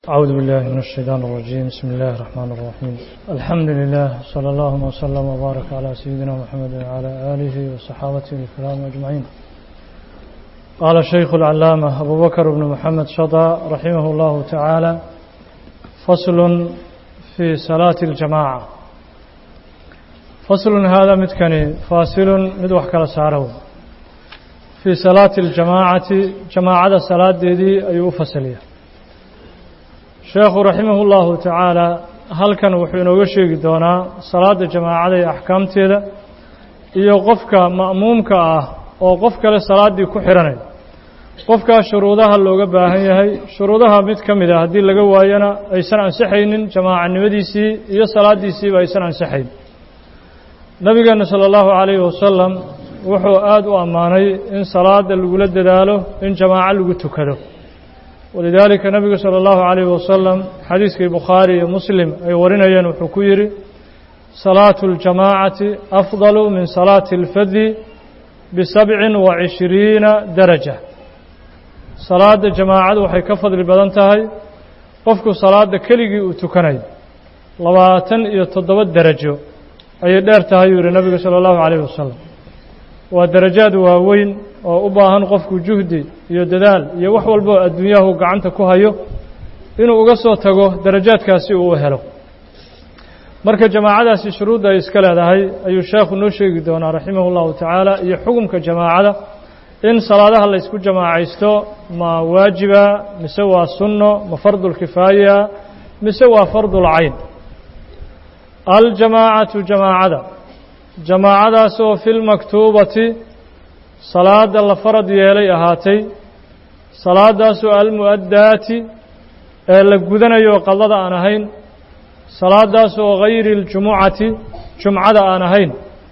أعوذ بالله من الشيطان الرجيم. بسم الله الرحمن الرحيم. الحمد لله صلى الله وسلم وبارك على سيدنا محمد وعلى آله وصحابته الكرام أجمعين. قال الشيخ العلامة أبو بكر بن محمد شطى رحمه الله تعالى: فصل في صلاة الجماعة. فصل هذا متكني فاصل مدوح كلا ساره في صلاة الجماعة. جماعة صلاة دي أيو فصلية. sheekhu raximahullahu tacaala halkan wuxuu inooga sheegi doonaa salaada jamaacada iyo axkaamteeda iyo qofka ma'muumka ah oo qof kale salaaddii ku xihanay qofkaa shuruudaha looga baahan yahay. shuruudaha mid ka mid a haddii laga waayana aysan ansixaynin jamaacanimadiisii iyo salaaddiisiiba aysan ansixayn. nabigeenna sala allahu calayhi wasalam wuxuu aada u ammaanay in salaada lagula dadaalo in jamaaco lagu tukado. ولذلك النبي صلى الله عليه وسلم حديث البخاري ومسلم أي ورنيا وحكير: صلاة الجماعة أفضل من صلاة الفذ ب27 درجة. صلاة الجماعة وحي كفض البدنتهي قفك صلاة كليجي وتكني لواتن يتضبط درجة أي دارتها يوري النبي صلى الله عليه وسلم. ودرجات وين oo u baahan qofku juhdi iyo dadaal iyo wax walba adduunyahu gacanta ku hayo inuu uga soo tago darajaadkaasi uu helo. marka jamaacadaasi shuruudda ay iska leedahay ayuu sheekhu noo sheegi doonaa raximahullahu tacaala, iyo xukunka jamaacada in salaadaha la isku jamaacaysto ma waajiba mise waa sunno, ma fardul kifaaya mise waa fardul cayn. aljamaacatu jamaacadaasoo fi lmaktuubati salaada la farad yeelay ahaatay, salaadaasoo almu'addaati ee la gudanayo qadada aan ahayn, salaadaasoo gayri اljumucati jumcada aan ahayn.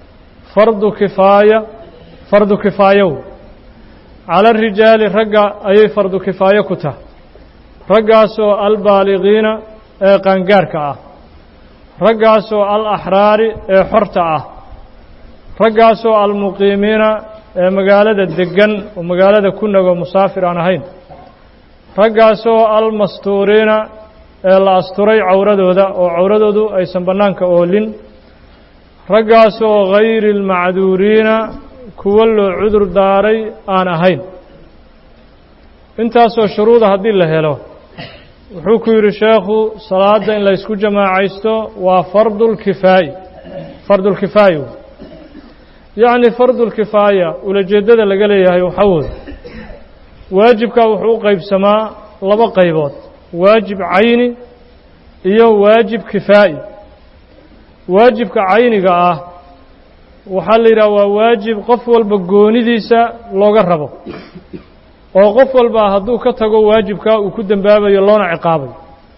fardu kifaayow cala rijaali ragga ayay fardu kifaayo ku tahay, raggaasoo albaaligiina ee qaangaarka ah, raggaasoo alaxraari ee xorta ah, raggaasoo almuqiimiina ee magaalada degan oo magaalada ku nago musaafir aan ahayn, raggaasoo almastuuriina ee la asturay cawradooda oo cawradoodu aysan bannaanka oolin, raggaasoo gayri almacduuriina kuwa loo cudur daaray aan ahayn. intaasoo shuruuda haddii la helo wuxuu ku yidhi sheekhu salaada in la ysku jamaacaysto waa fardulkifaayo. yacni fardulkifaaya ulajeeddada laga leeyahay waxaa weeye waajibkaa wuxuu u qaybsamaa laba qaybood: waajib cayni iyo waajib kifaa'i. waajibka cayniga ah waxaa la yidhaha waa waajib qof walba goonidiisa looga rabo, oo qof walba hadduu ka tago waajibkaa uu ku dembaabayo loona ciqaabayo.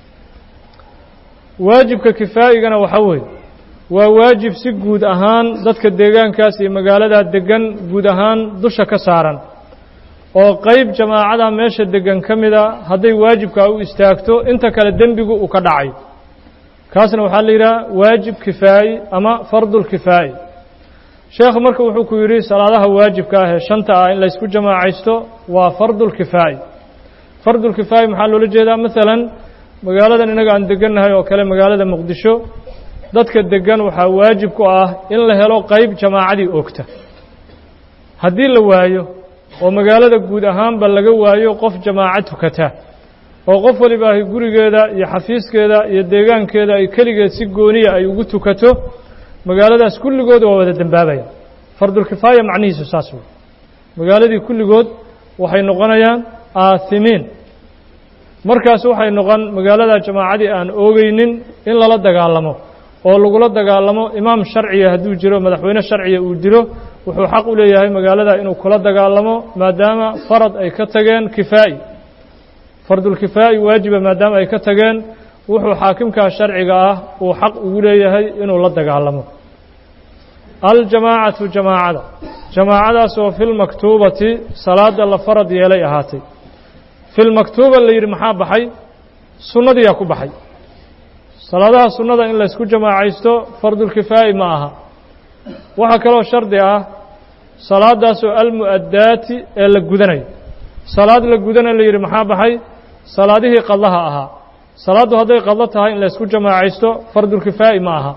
waajibka kifaa'igana waxaa weeye waa waajib si guud ahaan dadka deegaankaas iyo magaaladaa degan guud ahaan dusha ka saaran, oo qayb jamaacada meesha degan ka mida hadday waajibkaa u istaagto inta kale dembigu uu ka dhacay. kaasna waxaa la yidhaha waajib kifaa'i ama fardulkifaa'i. sheekhu marka wuxuu ku yidhi salaadaha waajibka ah ee shanta ah in la ysku jamaacaysto waa fardulkifaa'i. fardulkifaa'i maxaa loola jeedaa? maalan magaaladan innaga aan degannahay oo kale, magaalada muqdisho, dadka degan waxaa waajib ku ah in la helo qayb jamaacadii oogta. haddii la waayo oo magaalada guud ahaanba laga waayo qof jamaaco tukata, oo qof waliba ay gurigeeda iyo xafiiskeeda iyo deegaankeeda ay keligeed si gooniya ay ugu tukato, magaaladaas kulligood waa wada dembaabayaan. fardulkifaaya macnihiisu saas wey. magaaladii kulligood waxay noqonayaan aahimiin. markaas waxay noqon magaalada jamaacadii aan oogeynin in lala dagaalamo, oo lagula dagaalamo. imaam sharciya hadduu jiro, madaxweyne sharciya uu jiro, wuxuu xaq u leeyahay magaalada inuu kula dagaalamo maadaama farad ay ka tageen kifaa'i. fardulkifaa'i waajiba maadaama ay ka tageen, wuxuu xaakimkaa sharciga ah uu xaq ugu leeyahay inuu la dagaalamo. aljamaacatu jamaacadaasoo filmaktuubati salaada la farad yeelay ahaatay. filmaktuuba la yidhi maxaa baxay? sunnadiyaa ku baxay. salaadaha sunnada in la ysku jamaacaysto fardulkifaa'i ma aha. waxaa kaloo shardi ah salaadaasoo almu'addaati ee la gudanayo. salaad la gudana la yidhi maxaa baxay? salaadihii qadlaha ahaa salaadu hadday qadlo tahay in la isku jamaacaysto fardulkifaa'i ma aha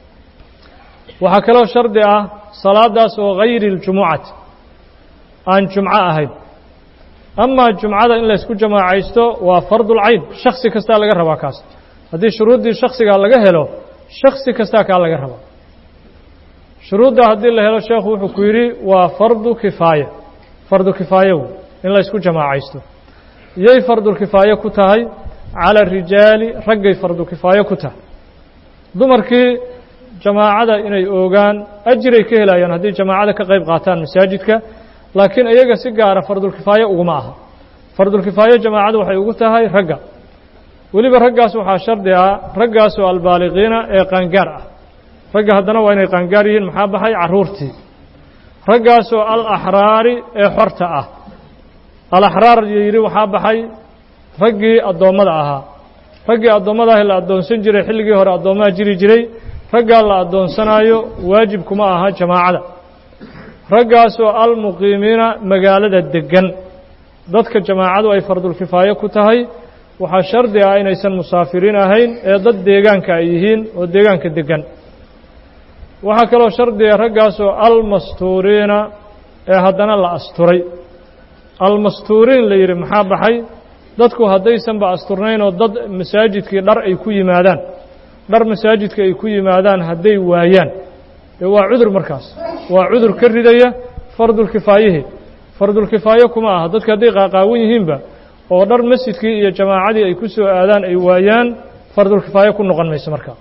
waxaa kaloo shardi ah salaadaas oo hayri اljumucati aan jumco ahayn amaa jumcada in la isku jamaacaysto waa fardulcayn shaksi kastaa laga rabaa kaas haddii shuruuddii shaksigaa laga helo shaksi kastaa kaa laga rabaa shuruudda haddii la helo sheekhu wuxuu ku yidhi waa fardu kifaaya fardu kifaayo wey in la isku jamaacaysto yay fardulkifaayo ku tahay cala rijaali raggay fardukifaayo ku tahay dumarkii jamaacada inay oogaan ajiray ka helayaan haddii jamaacada ka qayb qaataan masaajidka laakiin iyaga si gaara fardulkifaayo uguma aha fardulkifaayo jamaacadu waxay ugu tahay ragga weliba raggaas waxaa shardi ah raggaasoo albaaliqiina ee qaangaar ah ragga haddana waa inay qaangaar yihiin maxaa baxay carruurtii raggaasoo alaxraari ee xorta ah alaxraar yidhi waxaa baxay raggii addoommada ahaa raggii addoommada ah la addoonsan jiray xilligii hore addoommaha jiri jiray raggaa la addoonsanaayo waajib kuma aha jamaacada raggaasoo almuqiimiina magaalada deggan dadka jamaacadu ay fardulkifaayo ku tahay waxaa shardi ah inaysan musaafiriin ahayn ee dad deegaanka ay yihiin oo deegaanka deggan waxaa kaloo shardiga raggaasoo almastuuriina ee haddana la asturay almastuuriin la yidhi maxaa baxay dadku haddaysanba asturnayn oo dad masaajidkii dhar ay ku yimaadaan dhar masaajidka ay ku yimaadaan hadday waayaan dee waa cudur markaas waa cudur ka ridaya fardulkifaayihii fardulkifaayo kuma aha dadka hadday qaaqaawan yihiinba oo dhar masjidkii iyo jamaacadii ay ku soo aadaan ay waayaan fardulkifaayo ku noqon mayso markaa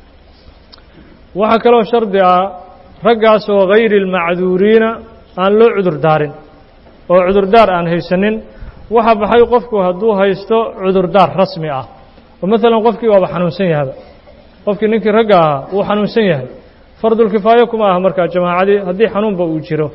waxaa kaloo shardi ah raggaasoo hayri اlmacduuriina aan loo cudur daarin oo cudurdaar aan haysanin waxa baxay qofku hadduu haysto cudurdaar rasmi ah oo maalan qofkii waaba xanuunsan yahaba qofkii ninkii ragga ahaa wuu xanuunsan yahay fardulkifaayo kuma aha markaa jamaacadii haddii xanuunba uu jiro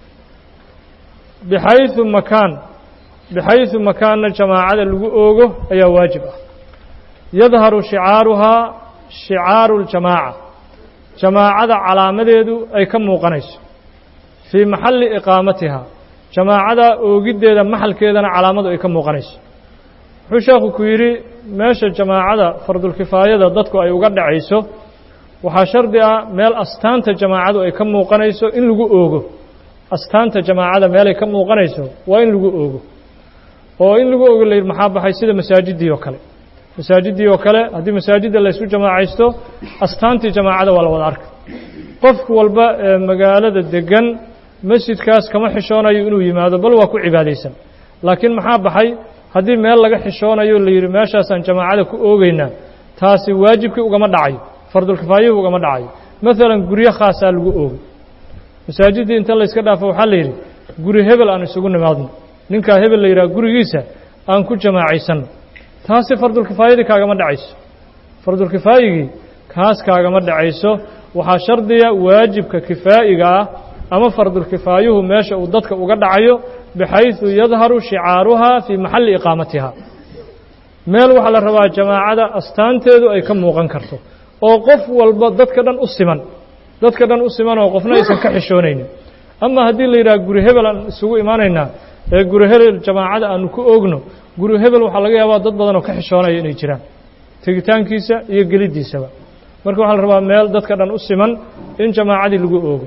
bixayثu makaanna jamaacada lagu oogo ayaa waajib ah yadharu shicaaruhaa shicaaru اljamaaca jamaacada calaamadeedu ay ka muuqanayso fii maxalli iqaamatiha jamaacada oogiddeeda maxalkeedana calaamadu ay ka muuqanayso wuxuu sheekhu ku yidhi meesha jamaacada fardulkifaayada dadku ay uga dhacayso waxaa shardi ah meel astaanta jamaacadu ay ka muuqanayso in lagu oogo astaanta jamaacada meelay ka muuqanayso waa in lagu oogo oo in lagu oogo layidhi maxaa baxay sida masaajiddii oo kale masaajiddii oo kale haddii masaajidda laysku jamaacaysto astaantii jamaacada waa la wada arka qof walba ee magaalada deggan masjidkaas kama xishoonayo inuu yimaado bal waa ku cibaadaysan laakiin maxaa baxay haddii meel laga xishoonayo la yidhi meeshaasaan jamaacada ku oogaynaa taasi waajibkii ugama dhacayo fardulkifaayuhu ugama dhacayo maalan guryo khaasaa lagu oogay masaajiddii inta layska dhaafo waxaa la yidhi guri hebel aan isugu nimaadno ninkaa hebel la yidhaha gurigiisa aan ku jamaacaysanno taasi fardulkifaayadii kaagama dhacayso fardulkifaayigii kaas kaagama dhacayso waxaa shardiya waajibka kifaa'iga ah ama fardulkifaayuhu meesha uu dadka uga dhacayo bixayثu yadharu shicaaruhaa fii maxalli iqaamatiha meel waxaa la rabaa jamaacada astaanteedu ay ka muuqan karto oo qof walba dadka dhan u siman oo qofna aysan ka xishoonaynin ama haddii la yidhaha guri hebel aan isugu imaanaynaa ee guri hebel jamaacada aanu ku oogno guri hebel waxaa laga yaabaa dad badan oo ka xishoonaya inay jiraan tegitaankiisa iyo geliddiisaba marka waxaa la rabaa meel dadka dhan u siman in jamaacadii lagu oogo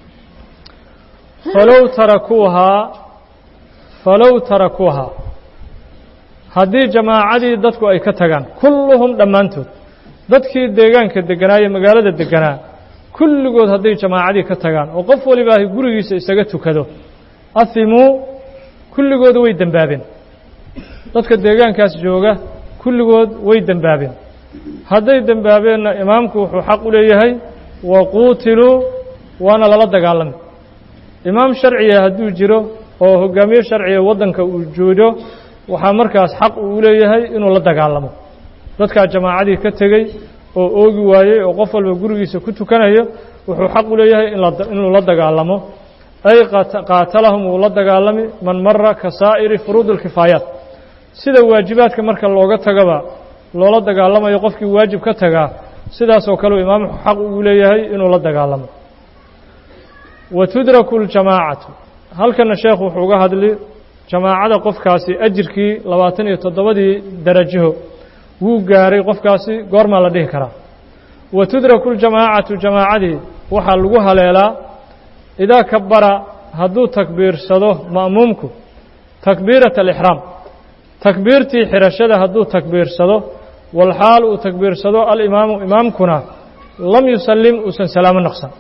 falow tarakuuhaa haddii jamaacadii dadku ay ka tagaan kulluhum dhammaantood dadkii deegaanka degganaa iyo magaalada degganaa kulligood hadday jamaacadii ka tagaan oo qof walibaahi gurigiisa isaga tukado ahimuu kulligood way dembaabeen dadka deegaankaas jooga kulligood way dembaabeen hadday dembaabeenna imaamku wuxuu xaq u leeyahay waquutiluu waana lala dagaalamay imaam sharciya hadduu jiro oo hoggaamiye sharciya waddanka uu joogo waxaa markaas xaq uu leeyahay inuu la dagaalamo dadkaa jamaacadii ka tegey oo oogi waayey oo qof walba gurigiisa ku tukanayo wuxuu xaq u leeyahay inuu la dagaalamo ay qaatalahum uu la dagaalami man mara ka saa'iri furuud اlkifaayaat sida waajibaadka marka looga tagaba loola dagaalamayo qofkii waajib ka tagaa sidaasoo kaleu imaamku xaq ugu leeyahay inuu la dagaalamo watudraku اljamaacatu halkana sheekhu wuxuu uga hadli jamaacada qofkaasi ajirkii 27 darajo wuu gaaray qofkaasi goormaa la dhihi karaa watudraku ljamaacatu jamaacadii waxaa lagu haleelaa idaa kabara hadduu takbiirsado ma'muumku takbiirata alixraam takbiirtii xirashada hadduu takbiirsado walxaal uu takbiirsado alimaamu imaamkuna lam yusallim uusan salaamo noqsan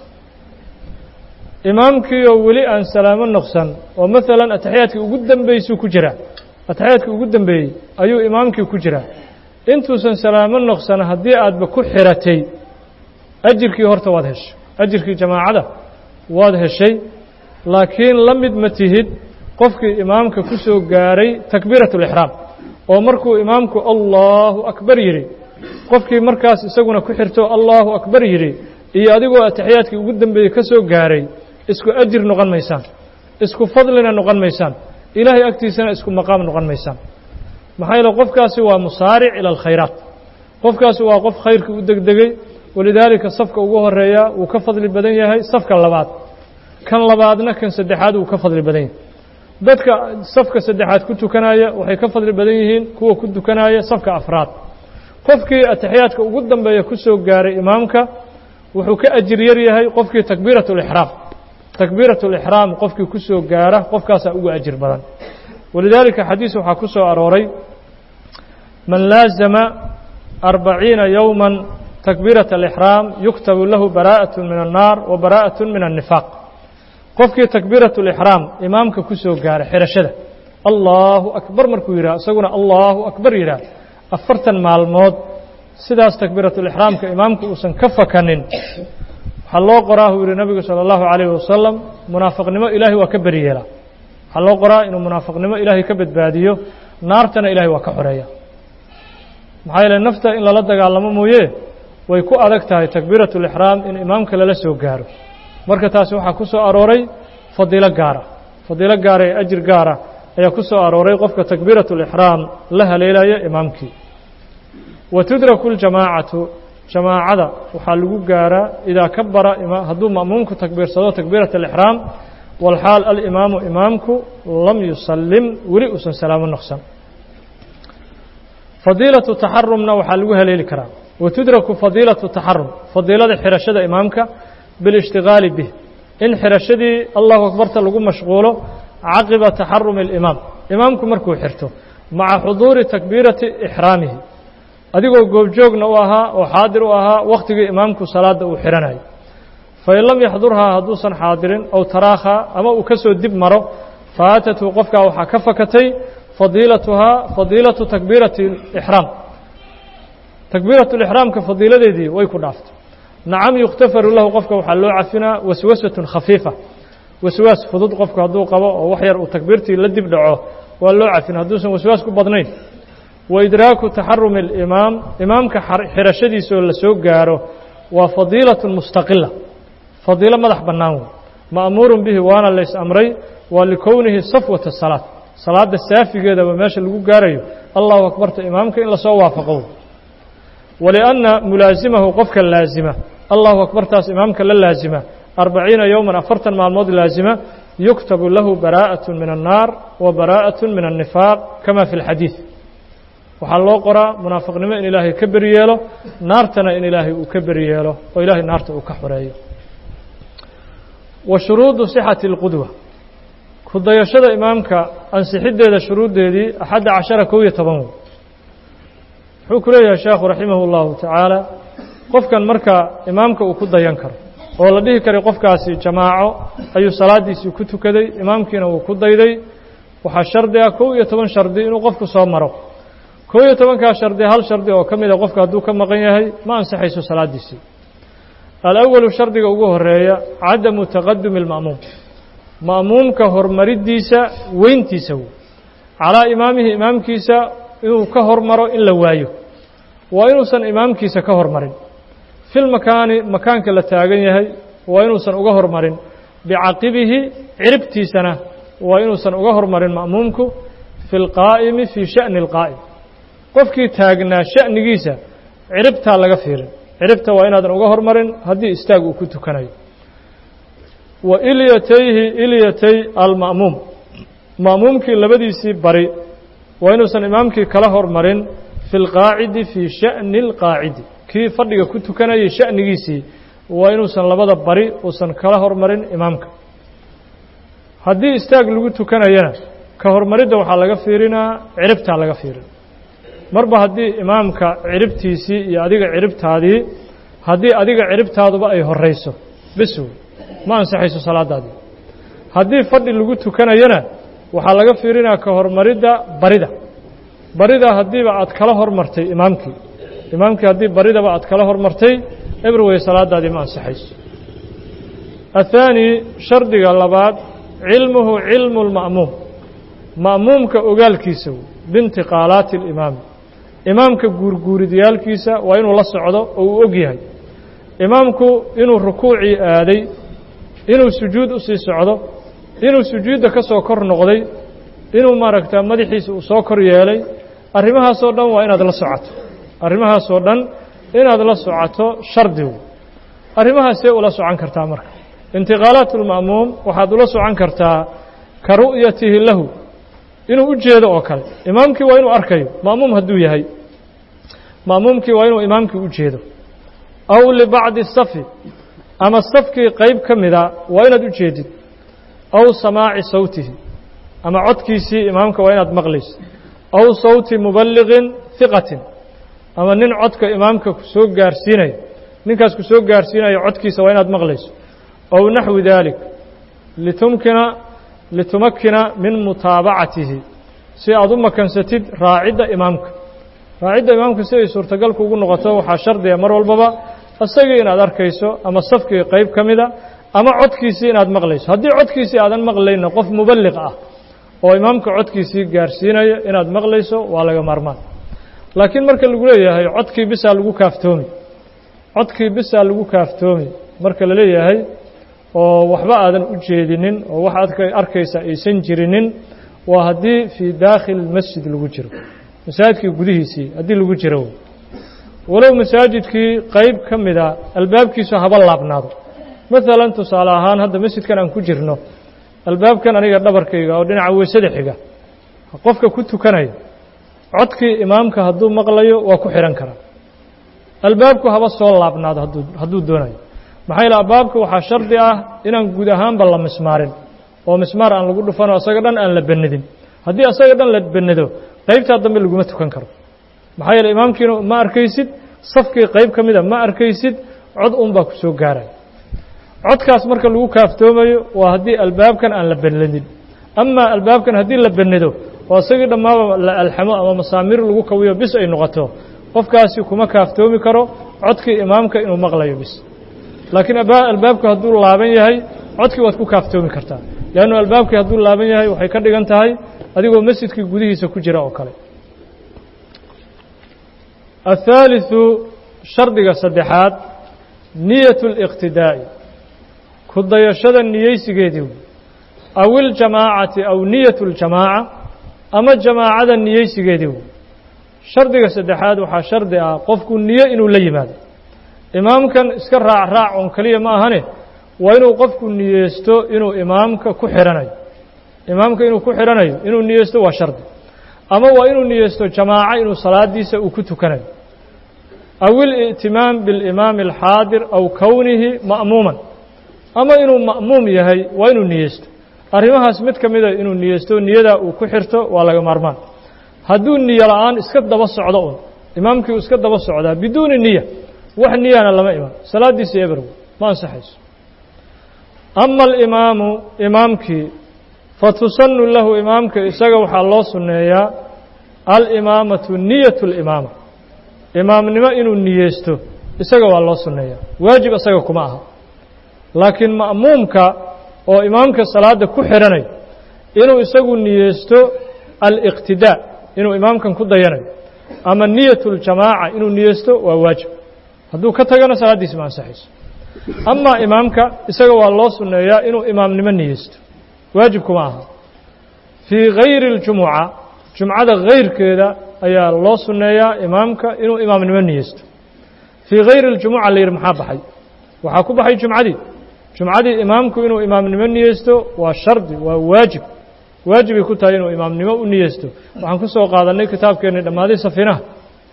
imaamkii oo weli aan salaamo noqsan oo maalan ataxiyaadkii ugu dambeysuu ku jiraa ataxiyaadkii ugu dambeeyey ayuu imaamkii ku jiraa intuusan salaamo noqsan haddii aadba ku xiratay ajirkii horta waad heshay ajirkii jamaacada waad heshay laakiin la mid ma tihid qofkii imaamka ku soo gaaray takbiiratu alixraam oo markuu imaamku allahu akbar yidhi qofkii markaas isaguna ku xirto allahu akbar yidhi iyo adigoo ataxiyaadkii ugu dambeeyey ka soo gaaray isku ajir noqon maysaan isku fadlina noqon maysaan ilaahay agtiisana isku maqaam noqon maysaan maxaa yeele qofkaasi waa musaaric ila alkhayraat qofkaasi waa qof khayrkii u degdegay walidaalika safka ugu horeeya wuu ka fadli badan yahay safka labaad kan labaadna kan saddexaad wuu ka fadli badan yahay dadka safka saddexaad ku tukanaya waxay ka fadli badan yihiin kuwa ku tukanaya safka afraad qofkii ataxiyaadka ugu dambeeya ku soo gaaray imaamka wuxuu ka ajir yar yahay qofkii takbiiratu alixraam takbiiratu alixraam qofkii ku soo gaara qofkaasaa ugu ajir badan walidaalika xadiis waxaa ku soo arooray man laazama 40 yowman takbiirata alixraam yuktabu lahu baraa'atu min annaar wa baraa'atu min annifaaq qofkii takbiiratu alixraam imaamka ku soo gaara xirashada allahu akbar markuu yidhaha isaguna allahu akbar yidhaah 40 maalmood sidaas takbiiratu alixraamka imaamku uusan ka fakanin waxaa loo qoraa uu yidhi nabigu sala allahu calayhi wasalam munaafiqnimo ilaahay waa ka beri yeelaa waxaa loo qoraa inuu munaafiqnimo ilaahay ka badbaadiyo naartana ilaahay waa ka xoreeya maxaa yeele nafta in lala dagaalamo mooye way ku adag tahay takbiiratu alixraam in imaamka lala soo gaaro marka taasi waxaa ku soo arooray fadiilo gaara ee ajir gaara ayaa ku soo arooray qofka takbiiratu alixraam la haleelaya imaamkii wa tudraku ljamaacatu jamaacada waxaa lagu gaaraa idaa kabara hadduu ma'muumku takbiirsado takbiirata alixraam walxaal alimaamu imaamku lam yusallim weli uusan salaamo noqsan fadiilatu taxarumna waxaa lagu haleeli karaa wa tudraku fadiilatu taxarum fadiilada xirashada imaamka bilishtigaali bih in xirashadii allahu akbarta lagu mashquulo caqiba taxarumi alimaam imaamku markuu xirto maca xuduuri takbiirati ixraamihi adigoo goobjoogna u ahaa oo xaadir u ahaa wakhtigii imaamku salaadda uu xihanayo fain lam yaxdurhaa hadduusan xaadirin aw taraakhaa ama uu ka soo dib maro faatathu qofkaa waxaa ka fakatay fadiilatuhaa fadiilatu takbiirati ixraam takbiiratu lixraamka fadiiladeedii way ku dhaaftay nacam yukhtafaru lahu qofka waxaa loo cafinaa waswasatun khafiifa waswaas fudud qofku hadduu qabo oo wax yar uu takbiirtii la dib dhaco waa loo cafina hadduusan waswaas ku badnayn waidraaku taxarumi alimaam imaamka xirashadiisoo la soo gaaro waa fadiilatun mustaqila fadiilo madax bannaan wey ma'muurun bihi waana lays amray waa likownihi safwata salaad salaadda saafigeedaba meesha lagu gaarayo allahu akbarta imaamka in lasoo waafaqo walianna mulaasimahu qofka laazima allahu akbartaas imaamka la laazima 40 yowman 40 maalmood laazima yuktabu lahu baraa'atu min annaar wa baraa'atu min annifaaq kama fi lxadiid waxaa loo qoraa munaafiqnimo in ilaahay ka beri yeelo naartana in ilaahay uu ka beri yeelo oo ilaahay naarta uu ka xoreeyo wa shuruudu sixati اlqudwa ku dayashada imaamka ansixiddeeda shuruuddeedii 11 11 wuxuu ku leeyahay sheekhu raximah اllahu tacaala qofkan marka imaamka uu ku dayan karo oo la dhihi karay qofkaasi jamaaco ayuu salaadiisii ku tukaday imaamkiina uu ku dayday waxaa shardi ah 11 shardi inuu qofku soo maro 11kaa shardi hal shardi oo ka mida qofka hadduu ka maqan yahay ma ansaxayso salaadiisii alawalu shardiga ugu horeeya cadamu taqadumi اlma'muum ma'muumka hormariddiisa weyntiisa wey calaa imaamihi imaamkiisa inuu ka hormaro in la waayo waa inuusan imaamkiisa ka hormarin filmakaani makaanka la taagan yahay waa inuusan uga hormarin bicaqibihi ciribtiisana waa inuusan uga hormarin ma'muumku fi اlqaa'imi fii sha'ni اlqaa'im qofkii taagnaa sha'nigiisa ciribtaa laga fiirin ciribta waa inaadan uga hormarin haddii istaag uu ku tukanayo wa ilyatay alma'muum ma'muumkii labadiisii bari waa inuusan imaamkii kala hormarin في القاعد في شأن القاعد كي فدغ كتكنay sha'nigiisi waa inuusan labada bari uusan kala hormarin imaamka haddii istaag lagu tukanayana ka hormaridda waxaa laga fiirinaa ciribtaa laga fiirin marba haddii imaamka ciribtiisii iyo adiga ciribtaadii haddii adiga ciribtaaduba ay horayso bis ma ansaxayso salaadaadii haddii fadhi lagu tukanayana waxaa laga fiirinaa ka hormaridda barida haddiiba aad kala hormartay imaamkii haddii baridaba aad kala hormartay eber way salaadaadii ma ansaxayso الثاني shardiga labaad cilmuhu cilmu اlma'muum ma'muumka ogaalkiisa biintiqaalaati اlimaam imaamka guurguuridyaalkiisa waa inuu la socdo oo uu og yahay imaamku inuu rukuucii aaday inuu sujuud u sii socdo inuu sujuudda ka soo kor noqday inuu maaragta madaxiisa uu soo kor yeelay arrimahaasoo dhan waa inaad la socoto arrimahaasoo dhan inaad la socoto shardigu arrimahaasee ula socon kartaa marka intiqaalaat اlma'muum waxaad ula socon kartaa ka ru'yatihi lahu inuu u jeedo oo kale imaamkii waa inuu arkayo ma'muum hadduu yahay ma'muumkii waa inuu imaamkii u jeedo aw libacdi safi ama safkii qayb ka mida waa inaad u jeedid aw samaaci sawtihi ama codkiisii imaamka waa inaad maqlayso aw sawti muballiqin hiqatin ama nin codka imaamka ku soo gaarsiinayo ninkaas ku soo gaarsiinayo codkiisa waa inaad maqlayso aw naxwi dalik litumakkina min mutaabacatihi si aad u makansatid raacidda imaamka si ay suurtagalku ugu noqoto waxaa shardiga mar walbaba isagii inaad arkayso ama safkii qayb ka mida ama codkiisii inaad maqlayso haddii codkiisii aadan maqlayna qof muballiq ah oo imaamka codkiisii gaarsiinayo inaad maqlayso waa laga maarmaan laakiin marka lagu leeyahay codkii bisaa lagu kaaftoomi marka la leeyahay oo waxba aadan u jeedinin oo wax aad arkaysa aysan jirinin waa haddii fii daakhil masjid lagu jiro masaajidkii gudihiisii haddii lagu jiro walow masaajidkii qayb ka mida albaabkiisu haba laabnaado maalan tusaale ahaan hadda masjidkan aan ku jirno albaabkan aniga dhabarkayga oo dhinaca weysada xiga qofka ku tukanayo codkii imaamka hadduu maqlayo waa ku xihan karaa albaabku haba soo laabnaado hadduu doonayo maxaa yeele albaabka waxaa shardi ah inaan guud ahaanba la mismaarin oo mismaar aan lagu dhufano asaga dhan aan la bennadin haddii asaga dhan la bennado qaybtaa dambe laguma tukan karo maxaa yeele imaamkiina ma arkaysid safkii qayb ka mida ma arkaysid cod unbaa ku soo gaaraya codkaas marka lagu kaaftoomayo waa haddii albaabkan aan la bennadin amaa albaabkan haddii la bennado oo asagii dhammaaba la alxamo ama masaamiir lagu kawiyo bis ay noqoto qofkaasi kuma kaaftoomi karo codkii imaamka inuu maqlayo bis laakiin albaabku hadduu laaban yahay codkii waad ku kaaftoomi kartaa leannu albaabkii hadduu laaban yahay waxay ka dhigan tahay adigoo masjidkii gudihiisa ku jira oo kale الثالثu shardiga saddexaad niyaة الاqtidaa'i ku dayashada niyeysigeedii aw iljamaacati aw niyaة اljamaaca ama jamaacada niyeysigeedii shardiga saddexaad waxaa shardi ah qofku niyo inuu la yimaado imaamkan iska raac oon keliya ma ahane waa inuu qofku niyeysto inuu imaamka ku xihanayo inuu niyeysto waa shardi ama waa inuu niyeysto jamaaco inuu salaadiisa uu ku tukanayo aw اlا'timaam biاlimaami اlxaadir aw kownihi ma'muuman ama inuu ma'muum yahay waa inuu niyeysto arrimahaas mid ka mida inuu niyeysto niyadaa uu ku xirto waa laga maarmaan hadduu niyo la'aan iska daba socdo imaamkii uu iska daba socdaa biduuni niya wax niyana lama iman salaadiisii eber ma ansaxayso ama alimaamu imaamkii fatusanu lahu imaamka isaga waxaa loo sunneeyaa alimaamatu niyatu اlimaama imaamnimo inuu niyeysto isaga waa loo sunneeyaa waajib isaga kuma aha laakiin ma'muumka oo imaamka salaada ku xihanayo inuu isagu niyeysto aliqtidaa inuu imaamkan ku dayanayo ama niyatu اljamaaca inuu niyeysto waa waajib hadduu ka tagana salaaddiisi ma ansaxayso amaa imaamka isaga waa loo sunneeyaa inuu imaamnimo niyeysto waajib kuma aha fii gayri اljumuca jumcada kayrkeeda ayaa loo sunneeyaa imaamka inuu imaamnimo niyeysto fii gayri اljumuca la yidhi maxaa baxay waxaa ku baxay jumcadii imaamku inuu imaamnimo niyeysto waa shardi waa waajibay ku tahay inuu imaamnimo u niyeysto waxaan ku soo qaadannay kitaabkeennii dhammaaday safinaha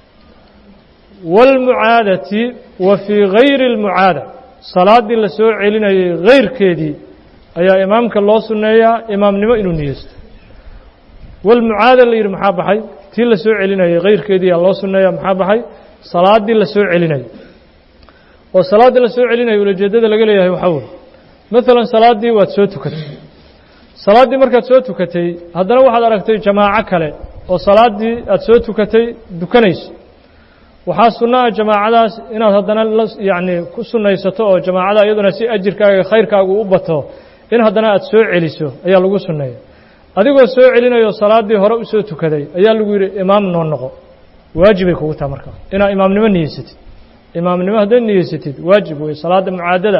والمعادة وفي غير المعادة صلاة لسوء علينا غير كيدي أي إمامك الله سنية إمام نما إنو نيست والمعادة اللي محابة حي تي لسوء علينا غير كيدي الله سنية محابة حي صلاة لسوء علينا والصلاة لسوء علينا ولجدد لقليها يحول مثلا صلاة دي واتسوتك صلاة دي مركز سوتكتي هذا واحد أركتي جماعة كله وصلاة دي أتسوتكتي دكنيس وحاسنا جماعة إن هذا يعني كسرنا يستوى جماعة أيضا سي أجر خير كاجو أبته إن هذا أتسوع عليسو أي لغو سنة هذا هو سوء علينا يو صلاة دي هرب سوتكتي أي لغو إمام نونغو واجب يكون تمركه إن إمام نمن نيست إمام نمن هذا نيست واجب وصلاة معادلة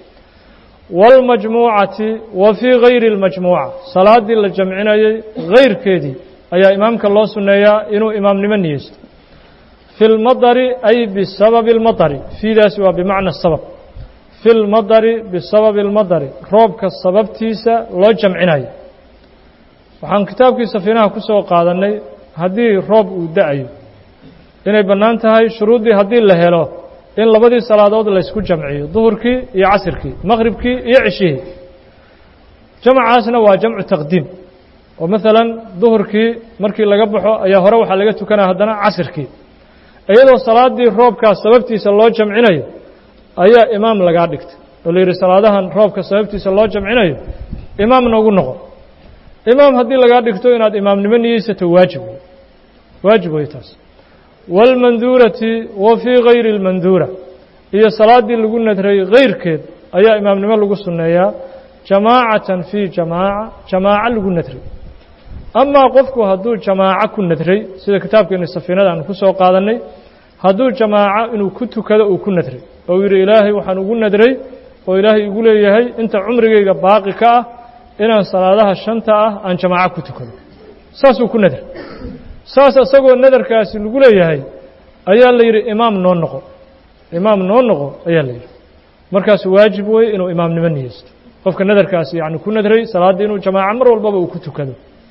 والمجموعة وفي غير المجموعة صلاة الجمعين غير كيدي أي إمامك الله سنية إنه إمام نمن نيست في المطر أي بسبب المطر في ذا سوى بمعنى السبب في المطر بسبب المطر روبك السبب تيسا لا جمعين وحن كتابك سفينة كسو قادني هذه روب ودعي إنه بنانتهاي شروطي هذه اللهلو إن لبدي صلاة لا يسكت جمعي ظهرك يا عصرك مغربك يا عشيه جمع عاسنا وجمع تقديم ومثلا ظهرك مركي لقبحه يا هروح لقيته كان هدنا عصرك أيضا صلاة دي روبك سببتي صلاة جمعيني أي إمام لقادكت واللي رسالتها روبك سببتي صلاة جمعيني إمام نقول نقول إمام هدي لقادكتو إن هذا إمام نمني ستواجب واجب يتاس والمندورة وفي غير المندورة هي صلاة دي اللي قلنا تري غير كده أي إمام نمال لقو السنة جماعة في جماعة اللي قلنا تري أما قفكو هدو جماعة كنا تري سيدا كتابك إن السفينة عن كسو قادني هدو جماعة إنو كنتو كذا وكنا تري وير إلهي وحنو قلنا تري وإلهي يقول يهي أنت عمرك باقي كأه إن صلاة الشنطة عن جماعة كنتو كذا ساسو كنا تري saas asagoo nadarkaasi lagu leeyahay ayaa la yiri imaam noo noqo ayaa la yiri markaas waajib way inuu imaamnimo niyeysto qofka nadarkaasi yaani ku nadray salaada inuu jamaaca mar walba uu ku tukado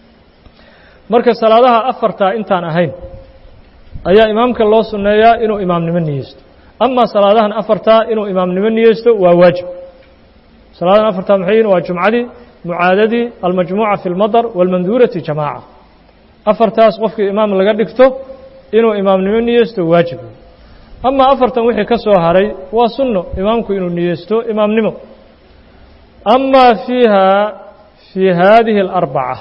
marka salaadaha afarta intaan ahayn ayaa imaamka loo sunneeyaa inuu imaamnimo niyeysto ama salaadahan afarta inuu imaamnimo niyeysto waa waajib salaadahan afarta maxay waa jumcadii mucaadadii almajmuuca fi almadar walmandurati jamaaca afartaas qofkii imaam laga dhigto inuu imaamnimo niyeysto waajib ama afartan wixii ka soo haray waa sunno imaamku inuu niyeysto imaamnimo ama fiiha fi hadhihi al-arba'a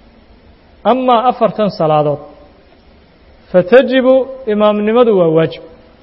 ama afartan salaadood fatajibu imaamnimadu waa waajib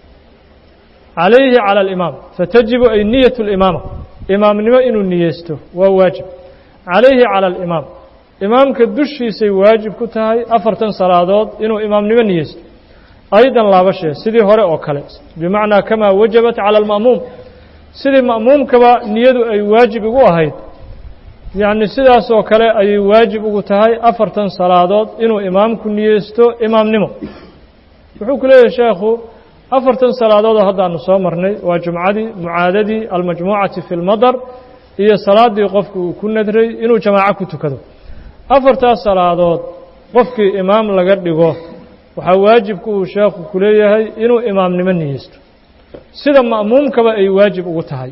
عليه على الإمام فتجب أي نية الإمامة إمامنimo inuu niyeysto waa waajib عليه على الإمام imaamka dushiisay waajib ku tahay afartan salaadood inuu imaamnimo niyeysto aydan laabashee sidii hore oo kale bimacnaa kama wajabat cala alma'muum sidii ma'muumkaba niyadu ay waajib ugu ahayd yacni sidaas oo kale ayay waajib ugu tahay afartan salaadood inuu imaamku niyeysto imaamnimo wuxuu ku leeyahay sheekhu afartan salaadood oo haddaanu soo marnay waa jumcadii mucaadadii almajmuucati fi lmadar iyo salaadii qofku uu ku nadray inuu jamaaco ku tukado afartaas salaadood qofkii imaam laga dhigo waxaa waajibku uu sheekhu ku leeyahay inuu imaamnimo niyeysto sida ma'muumkaba ay waajib ugu tahay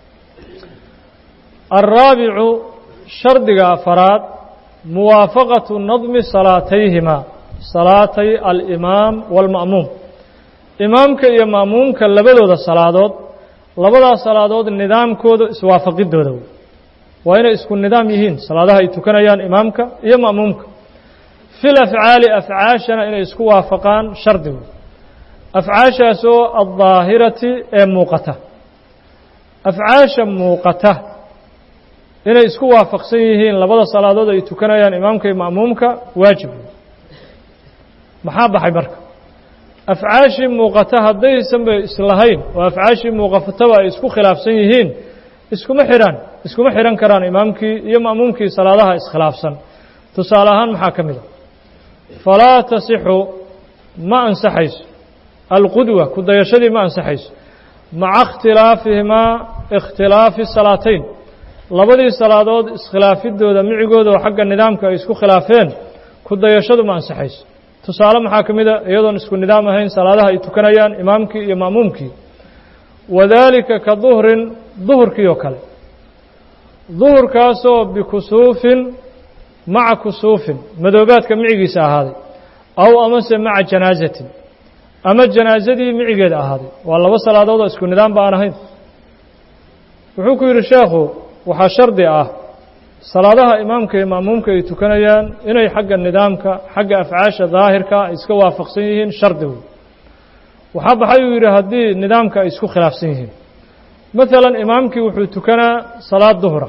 الرابع shardiga afaraad muwaafaqatu nadmi salaatayhima salaatay alimaam wاlma'muum imaamka iyo ma'muumka labadooda salaadood labadaas salaadood nidaamkooda iswaafaqidooda waa inay isku nidaam yihiin salaadaha ay tukanayaan imaamka iyo ma'muumka fi lafcaali afcaashana inay isku waafaqaan shardigu afcaashaasoo addaahirati ee muuqata afcaasha muuqata inay isku waafaqsan yihiin labada salaadood ay tukanayaan imaamka iyo ma'muumka waajib maxaa baxay marka afcaashii muuqata haddaysanba islahayn oo afcaashii muuqafataba ay isku khilaafsan yihiin iskuma xihan karaan imaamkii iyo ma'muumkii salaadaha iskhilaafsan tusaale ahaan maxaa ka mid a falaa tasixu ma ansaxayso alqudwa ku dayashadii ma ansaxayso maca ikhtilaafihimaa ikhtilaafi salaatayn labadii salaadood iskhilaafidooda micigooda oo xagga nidaamka ay isku khilaafeen ku dayashadu ma ansaxayso tusaale maxaa ka mida iyadoon isku nidaam ahayn salaadaha ay tukanayaan imaamkii iyo ma'muumkii wadaalika ka duhrin duhurkii oo kale duhurkaasoo bikusuufin maca kusuufin madoobaadka micigiisa ahaaday aw amase maca janaazatin ama janaazadii micigeeda ahaaday waa laba salaadood oo isku nidaam ba aan ahayn wuxuu ku yidhi sheekhu waxaa shardi ah salaadaha imaamka iyo ma'muumka ay tukanayaan inay xagga nidaamka xagga afcaasha daahirka ay iska waafaqsan yihiin shardi wey waxaa baxay uu yidhi haddii nidaamka ay isku khilaafsan yihiin maalan imaamkii wuxuu tukanaa salaad duhra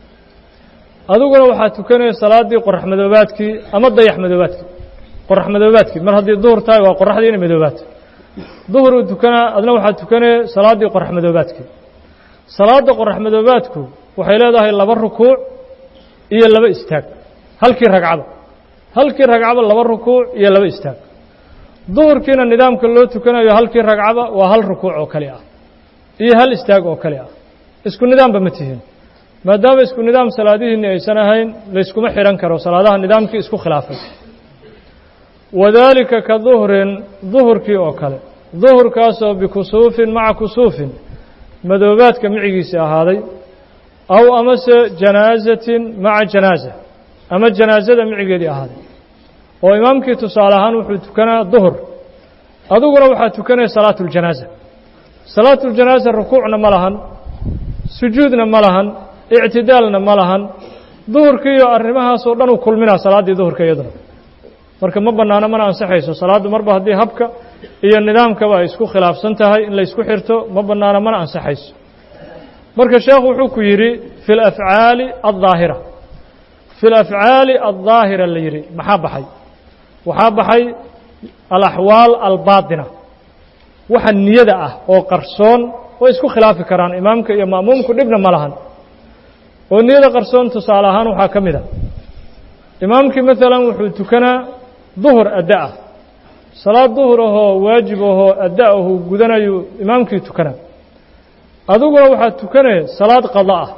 adiguna waxaa tukanaya salaaddii qorax madoobaadkii ama dayax madoobaadkii qorax madoobaadkii mar haddii duhur tahay waa qoraxdii inay madoobaato duhur uu tukanaa adna waxaa tukanaya salaaddii qorax madoobaadkii salaadda qorax madoobaadku waxay leedahay laba rukuuc iyo laba istaag halkii ragcaba laba rukuuc iyo laba istaag duhurkiina nidaamka loo tukanayo halkii ragcaba waa hal rukuuc oo kale ah iyo hal istaag oo kale ah isku nidaamba ma tihiin maadaama isku nidaam salaadihiinni aysan ahayn layskuma xihan karo salaadaha nidaamkii isku khilaafay wadaalika ka duhrin duhurkii oo kale duhurkaasoo bikusuufin maca kusuufin madoobaadka micigiisa ahaaday aw amase janaazatin maca janaaza ama janaazada micigeedii ahaaday oo imaamkii tusaale ahaan wuxuu tukanaa duhur adiguna waxaa tukanaya salaatuuljanaaza salaatuuljanaaza rukuucna ma lahan sujuudna ma lahan ictidaalna ma lahan duhurkiiyo arrimahaasoo dhan uu kulminaa salaaddii duhurka iyaduna marka ma bannaano mana ansaxayso salaaddu marba haddii habka iyo nidaamkaba ay isku khilaafsan tahay in la ysku xirto ma bannaano mana ansaxayso marka sheekhu wuxuu ku yidhi fi alafcaali addaahira fi alafcaali addaahira la yidhi maxaa baxay waxaa baxay alaxwaal albaatina waxa niyada ah oo qarsoon way isku khilaafi karaan imaamka iyo ma'muumku dhibna ma lahan oo niyada qarsoon tusaale ahaan waxaa ka mid a imaamkii maalan wuxuu tukanaa duhur adda ah salaad duhur ahoo waajib ahoo adda ahuu gudanayu imaamkii tukanaa adiguna waxaad tukanaya salaad qada ah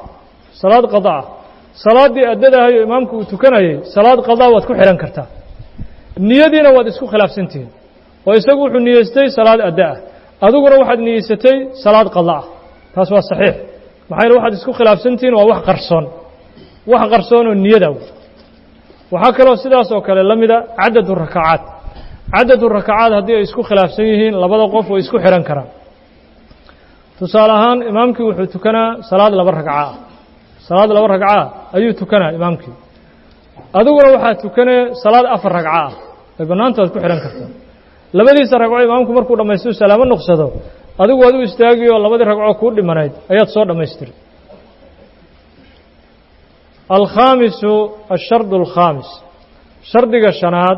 salaaddii addadahayo imaamku uu tukanayay salaad qadaa waad ku xidhan kartaa niyadiina waad isku khilaafsantihiin oo isagu wuxuu niyeystay salaad adda ah adiguna waxaad niyeysatay salaad qada ah taas waa saxiix maxaa yeele waxaad isku khilaafsantihiin waa wax qarsoon oo niyada waxaa kaloo sidaas oo kale la mida cadadu rakacaat haddii ay isku khilaafsan yihiin labada qof way isku xidhan karaan tusaale ahaan imaamkii wuxuu tukanaa salaad laba ragca ah ayuu tukanaa imaamkii adiguna waxaa tukanaya salaad afar ragca ah ay bannaanta waad ku xidhan kartaa labadiisa ragco imaamku markuu dhammaysto salaamo noqsado adigu waad u istaagiyoo labadii ragcoo kuu dhimanayd ayaad soo dhammaystiri alkhaamisu ashardu alkhaamis shardiga shanaad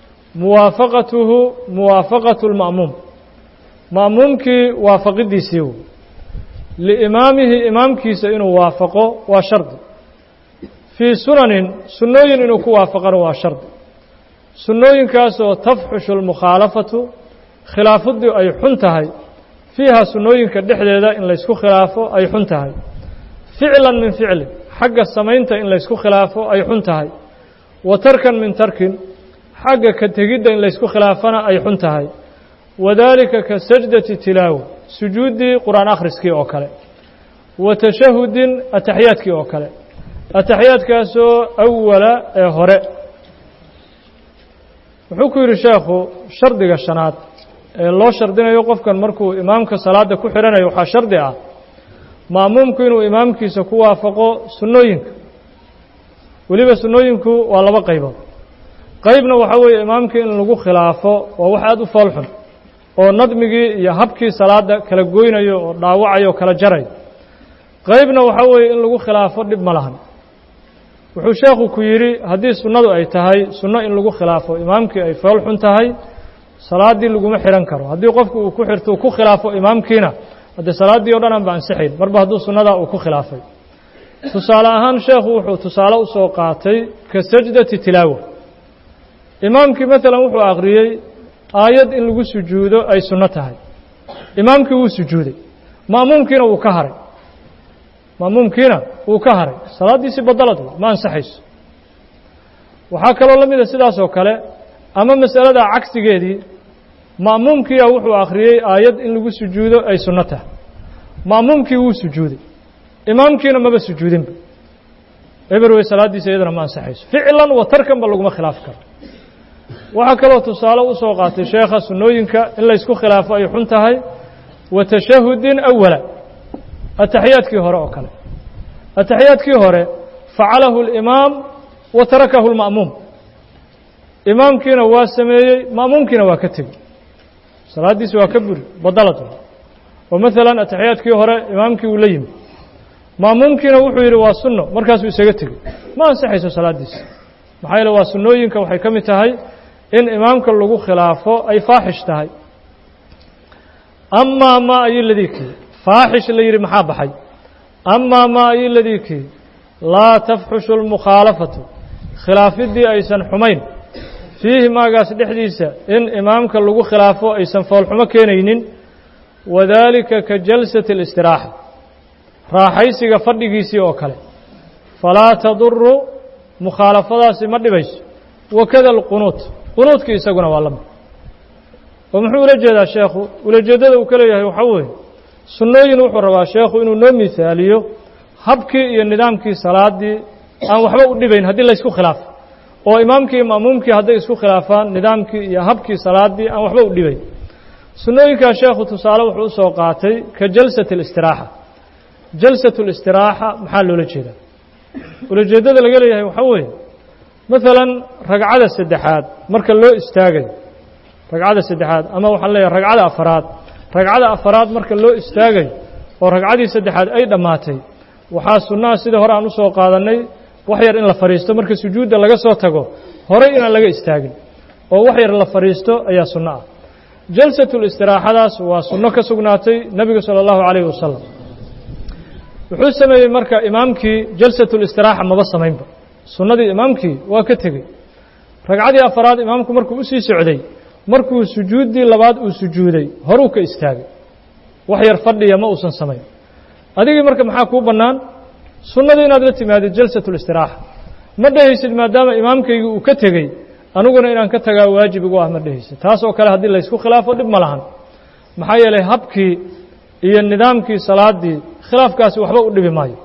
muwaafaqatu lma'muum ma'muumkii waafaqidiisii liimaamihi imaamkiisa inuu waafaqo waa shardi fii sunanin sunnooyin inuu ku waafaqana waa shardi sunnooyinkaasoo tafxushu almukhaalafatu khilaafaddu ay xun tahay fiiha sunnooyinka dhexdeeda in laysku khilaafo ay xun tahay ficlan min ficlin xagga samaynta in laysku khilaafo ay xun tahay wa tarkan min tarkin xagga ka tegidda in laysku khilaafana ay xun tahay wadaalika ka sajdati tilaawa sujuuddii qur'aan akhriskii oo kale wa tashahudin ataxiyaadkii oo kale ataxiyaadkaasoo awala ee hore wuxuu ku yidhi sheekhu shardiga shanaad ee loo shardinayo qofkan markuu imaamka salaadda ku xidhanayo waxaa shardi ah ma'muumku inuu imaamkiisa ku waafaqo sunnooyinka weliba sunnooyinku waa laba qaybood qaybna waxaa weeye imaamkii in lagu khilaafo waa wax aad u foolxun oo nadmigii iyo habkii salaadda kala goynayo oo dhaawacayo oo kala jarayo qaybna waxaa weeye in lagu khilaafo dhib ma lahan wuxuu sheekhu ku yidhi haddii sunnadu ay tahay sunno in lagu khilaafo imaamkii ay foolxun tahay salaaddii laguma xidhan karo haddii qofku uu ku xirto uu ku khilaafo imaamkiina haddee salaaddii o dhan aan ba ansixayn marba hadduu sunnadaa uu ku khilaafay tusaale ahaan sheekhu wuxuu tusaale u soo qaatay ka sajdati tilaawa imaamkii maalan wuxuu akhriyey aayad in lagu sujuudo ay sunno tahay imaamkii wuu sujuuday ma'muumkiina wuu ka haray salaaddiisii badalad ma ansaxayso waxaa kaloo la mida sidaas oo kale أما مسألة عكسيgeedii ma'muumkiiya wuxuu akhriyey aayad in lagu sujuudo ay sunno tahay ma'muumkii wuu sujuuday imaamkiina maba sujuudinba eber way salaadiisa iyadana ma ansaxayso ficlan wa tarkanba laguma khilaafi karo waxaa kaloo tusaale u soo qaatay sheekha sunnooyinka in la isku khilaafo ay xun tahay wa tashahudin awala ataxiyaadkii hore oo kale ataxiyaadkii hore facalahu alimaam wa tarakahu alma'muum imaamkiina waa sameeyey ma'muumkiina waa ka tegey salaadiisi waa ka buri badalad oo maalan ataxiyaadkii hore imaamkii uu la yimi ma'muumkiina wuxuu yidhi waa sunno markaasuu isaga tegey ma ansaxayso salaadiisi maxaa yeele waa sunnooyinka waxay ka mid tahay in imaamka lagu khilaafo ay faaxish tahay amaa maa ayi ladiikii faaxish la yidhi maxaa baxay amaa maa ayi ladiikii laa tafxushu almukhaalafatu khilaafidii aysan xumayn fiihi maagaas dhexdiisa in imaamka lagu khilaafo aysan foolxumo keenaynin wadaalika ka jalsati اlistiraaxa raaxaysiga fadhigiisii oo kale falaa taduru mukhaalafadaasi ma dhibayso wakada alqunuut qunuudkii isaguna waa la mid oo muxuu ula jeedaa sheekhu ulajeeddada uu ka leeyahay waxaa weeye sunnooyin wuxuu rabaa sheekhu inuu noo mihaaliyo habkii iyo nidaamkii salaaddii aan waxba u dhibayn haddii laysku khilaafo oo imaamkii iyo ma'muumkii hadday isku khilaafaan nidaamkii iyo habkii salaaddii aan waxba u dhibayn sunnooyinkaa sheekhu tusaale wuxuu u soo qaatay ka jalsati اlistiraaxa jalsatu اlistiraaxa maxaa loola jeedaa ulajeeddada laga leeyahay waxaa weeye maalan ragcada saddexaad marka loo istaagayo ragcada saddexaad ama waxaan leeyahay ragcada afaraad marka loo istaagayo oo ragcadii saddexaad ay dhammaatay waxaa sunnaha sida hore aan u soo qaadannay wax yar in la fadhiisto marka sujuudda laga soo tago horey inaan laga istaagin oo wax yar la fadhiisto ayaa sunno ah jalsatulistiraaxadaas waa sunno ka sugnaatay nebiga sala allahu calayhi wasalam wuxuu sameeyey marka imaamkii jalsatulistiraaxa maba samaynba sunnadii imaamkii waa ka tegey ragcadii afaraad imaamku markuu u sii socday markuu sujuuddii labaad uu sujuuday horuu ka istaagay wax yar fadhiya ma uusan samayn adigii marka maxaa kuu bannaan sunnadii inaad la timaadid jalsatulistiraxa ma dhehaysid maadaama imaamkaygii uu ka tegey aniguna inaan ka tagaa waajib igu ah ma dhehaysid taas oo kale haddii laysku khilaafo dhib ma lahan maxaa yeelay habkii iyo nidaamkii salaaddii khilaafkaasi waxba u dhibi maayo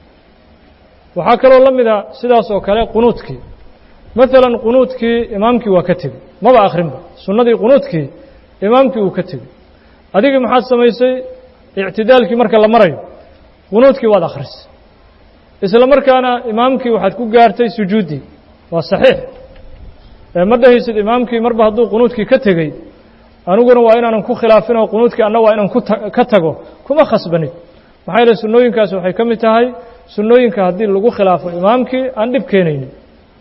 waxaa kaloo la mida sidaas oo kale qunuudkii maalan qunuudkii imaamkii waa ka tegey maba akhrinba sunnadii qunuudkii imaamkii uu ka tegey adigii maxaad samaysay ictidaalkii marka la marayo qunuudkii waad akhrisay isla markaana imaamkii waxaad ku gaartay sujuuddii waa saxiix ma dhehaysid imaamkii marba hadduu qunuudkii ka tegey aniguna waa inaanan ku khilaafin oo qunuudkii anna waa inaan ka tago kuma khasbanid maxaa yeele sunnooyinkaasi waxay ka mid tahay sunnooyinka haddii lagu khilaafo imaamkii aan dhib keenaynin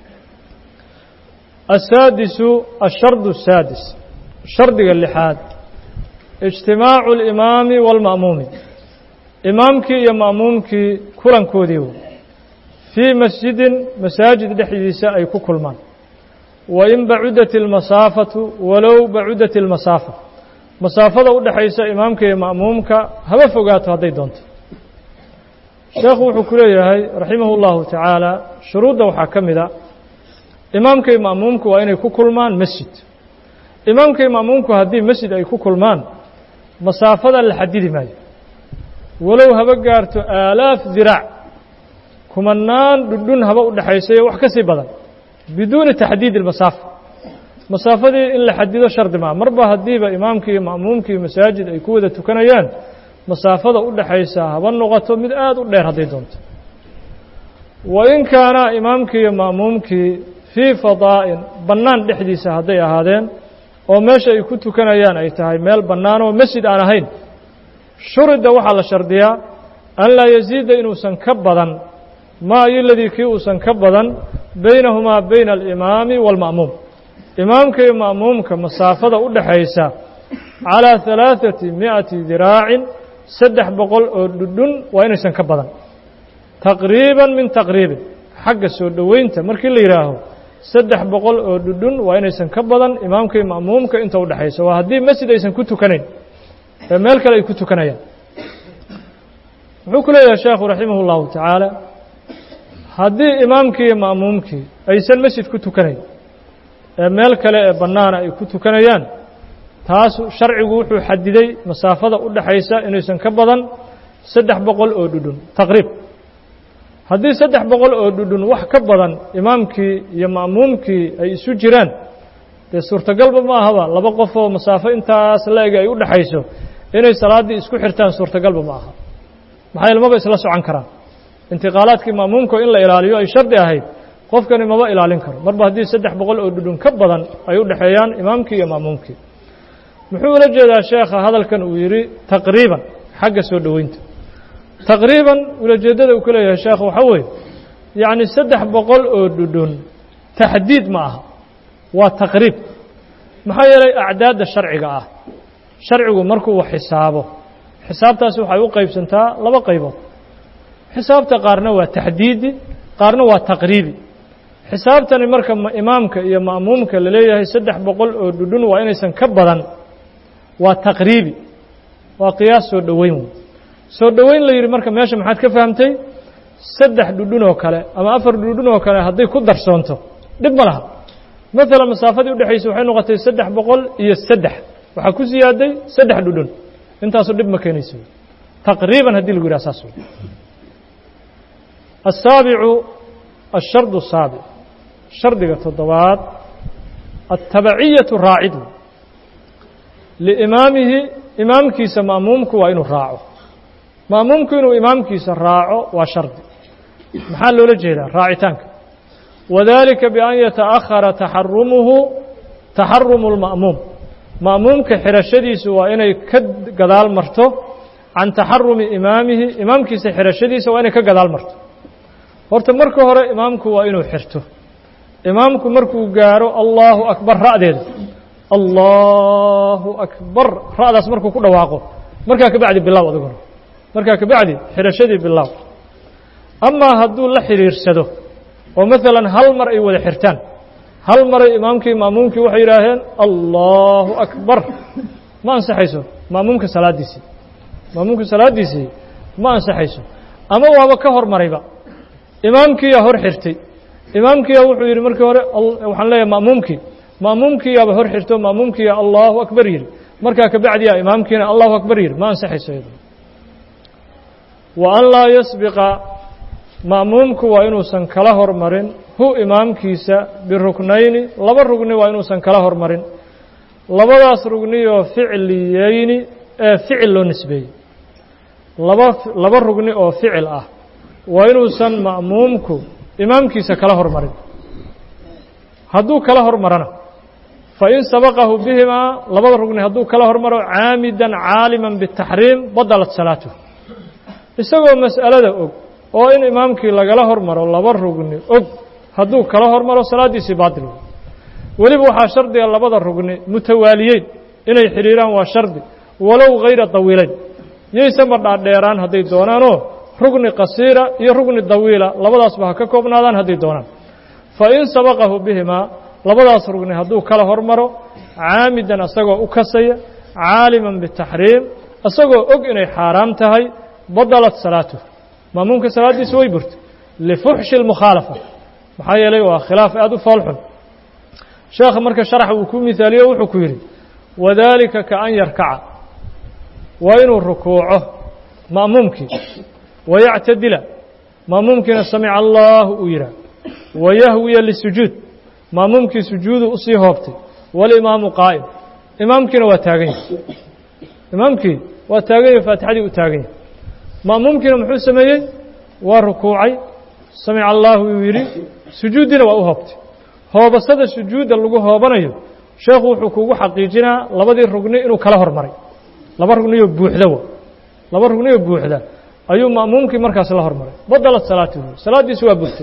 asaadisu ashardu asaadis shardiga lixaad ijtimaacu alimaami waalma'muumi imaamkii iyo ma'muumkii kulankoodii wey fii masjidin masaajid dhexdiisa ay ku kulmaan wain bacudat ilmasaafatu walow bacudat ilmasaafa masaafada u dhexaysa imaamka iyo ma'muumka haba fogaato hadday doonto sheekhu wuxuu ku leeyahay raximahu اllahu tacaala shuruudda waxaa ka mida imaamka iyo ma'muumku waa inay ku kulmaan masjid imaamka iyo ma'muumku haddii masjid ay ku kulmaan masaafada la xadidi maayo walow haba gaarto aalaaf diraac kumanaan dhudhun haba u dhexaysayo wax ka sii badan biduuni taxdiid ilmasaafa masaafadii in la xadido shardi maa marba haddiiba imaamkii iyo ma'muumkii masaajid ay ku wada tukanayaan masaafada u dhexaysa haba noqoto mid aad u dheer hadday doonto wain kaana imaamkii iyo ma'muumkii fii fadaa'in bannaan dhexdiisa hadday ahaadeen oo meesha ay ku tukanayaan ay tahay meel bannaan oo masjid aan ahayn shurida waxaa la shardiyaa an laa yasiida inuusan ka badan maa iyoladii kii uusan ka badan baynahumaa bayna alimaami waalma'muum imaamka iyo ma'muumka masaafada u dhexaysa calىa ثalaaثati miئati diraacin 300 oo dhudhun waa inaysan ka badan taqriiban min taqriibin xagga soo dhoweynta markii la yidhaaho 300 oo dhudhun waa inaysan ka badan imaamka iyo ma'muumka inta u dhexaysa waa haddii masjid aysan ku tukanayn ee meel kale ay ku tukanayaan wuxuu ku leeyahay sheekhu raximah اllahu tacaala haddii imaamkii iyo ma'muumkii aysan masjid ku tukanayn meel kale ee bannaana ay ku tukanayaan taas sharcigu wuxuu xadiday masaafada u dhaxaysa inaysan ka badan 300 oo dhudhun taqriib haddii 300 oo dhudhun wax ka badan imaamkii iyo ma'muumkii ay isu jiraan dee suurtagalba ma ahaba laba qof oo masaafo intaas la-eg ay u dhaxayso inay salaaddii isku xirtaan suurtagalba ma aha maxaa ilmaba isla socon karaan intiqaalaadkii ma'muumka in la ilaaliyo ay shardi ahayd qofkani maba ilaalin karo marba haddii 300 oo dhudhun ka badan ay u dhaxeeyaan imaamkii iyo ma'muumkii muxuu ula jeedaa sheekha hadalkan uu yidhi taqriiban xagga soo dhoweynta taqriiban ulajeeddada uu ka leeyahay sheekh waxaa weeye yacni 300 oo dhudhun taxdiid ma aha waa taqriib maxaa yeelay acdaadda sharciga ah sharcigu markuu wax xisaabo xisaabtaasi waxay u qaybsantaa laba qaybood xisaabta qaarna waa taxdiidi qaarna waa taqriibi xisaabtani marka imaamka iyo ma'muumka la leeyahay 300 oo dhudhun waa inaysan ka badan waa taqriibi waa qiyaas soo dhoweyn soo dhoweyn la yidhi marka meesha maxaad ka fahamtay 3 dhudhun oo kale ama 4 dhudhun oo kale hadday ku darsoonto dhib ma laha maalan masaafadii u dhexaysay waxay noqotay 300 iyo 3 waxaa ku siyaaday 3 dhudhun intaasu dhib ma keenayso taqriiban haddii lagu yidhaha saas asaabicu ashardu asaabic shardiga toddobaad altabaciyatu raacidu liimaamihi imaamkiisa ma'muumku waa inuu raaco ma'muumku inuu imaamkiisa raaco waa shardi maxaa loola jeedaa raacitaanka wadalika bian yata'ahara taxarumu اlma'muum ma'muumka xirashadiisu waa inay ka gadaal marto can taxarumi imaamihi imaamkiisa xirashadiisa waa inay ka gadaal marto horta marka hore imaamku waa inuu xirto imaamku markuu gaaro allahu akbar ra'deeda allahu akbar ra'daas markuu ku dhawaaqo markaa kabacdi bilow adiguna markaa kabacdi xirashadii bilow amaa hadduu la xidhiirsado oo maalan hal mar ay wada xirtaan hal maray imaamkii ma'muumkii waxay yidhaaheen allahu akbar ma ansaxayso ma'muumka salaaddiisii ma ansaxayso ama waaba ka hormarayba imaamkiiyaa hor xirtay imaamkiiyaa wuxuu yidhi markii hore waxaan leeyahay ma'muumkiiyaaba hor xirto ma'muumkiiyaa allahu akbar yidhi markaa kabacdiyaa imaamkiina allahu akbar yidhi ma ansaxayso wa an laa yasbiqa ma'muumku waa inuusan kala hormarin hu imaamkiisa biruknayni laba rugni waa inuusan kala hormarin labadaas rugniyoo ficliyeyni ee ficil loo nisbeeyey laba rugni oo ficil ah waa inuusan ma'muumku imaamkiisa kala hormarin hadduu kala hormarana fain sabaqahu bihimaa labada rugni hadduu kala hormaro caamidan caaliman bitaxriim badalat salaatuh isagoo mas'alada og oo in imaamkii lagala hormaro laba rugni og hadduu kala hormaro salaaddiisii baatil weliba waxaa shardiga labada rugni mutawaaliyeyn inay xidhiiraan waa shardi walow hayra dawiilayn yaysanba dhaadheeraan hadday doonaanoo rugni qasiira iyo rugni dawiila labadaasba ha ka koobnaadaan hadday doonaan fain sabaqahu bihimaa labadaas rugni hadduu kala hormaro caamidan asagoo u kasaya caaliman bitaxriim asagoo og inay xaaraam tahay badalat salaatuh ma'muumka salaaddiisa way burtay lifuxshi اlmukhaalafa maxaa yeelay waa khilaaf aad u foolxun sheekha marka sharax uu ku mihaaliyo wuxuu ku yidhi wadalika kaan yarkaca waa inuu rukuuco ma'muumkii wayactadila ma'muumkiina samica allahu uu yidhaah wayahwiya lisujuud ma'muumkii sujuudu usii hoobtay walimaamu qaa'im imaamkiina waa taagan yahay imaamkii waa taagan yahay faatixadii u taagan yahay ma'muumkiina muxuu sameeyey waa rukuucay samica allahu uu yidhi sujuuddiina waa u hoobtay hoobasada sujuudda lagu hoobanayo sheekhu wuxuu kugu xaqiijinaa labadii rugni inuu kala hormaray laba rugniyoo buuxda ayuu ma'muumkii markaas la hormaray badalat salaatuhu salaaddiisi waa burtay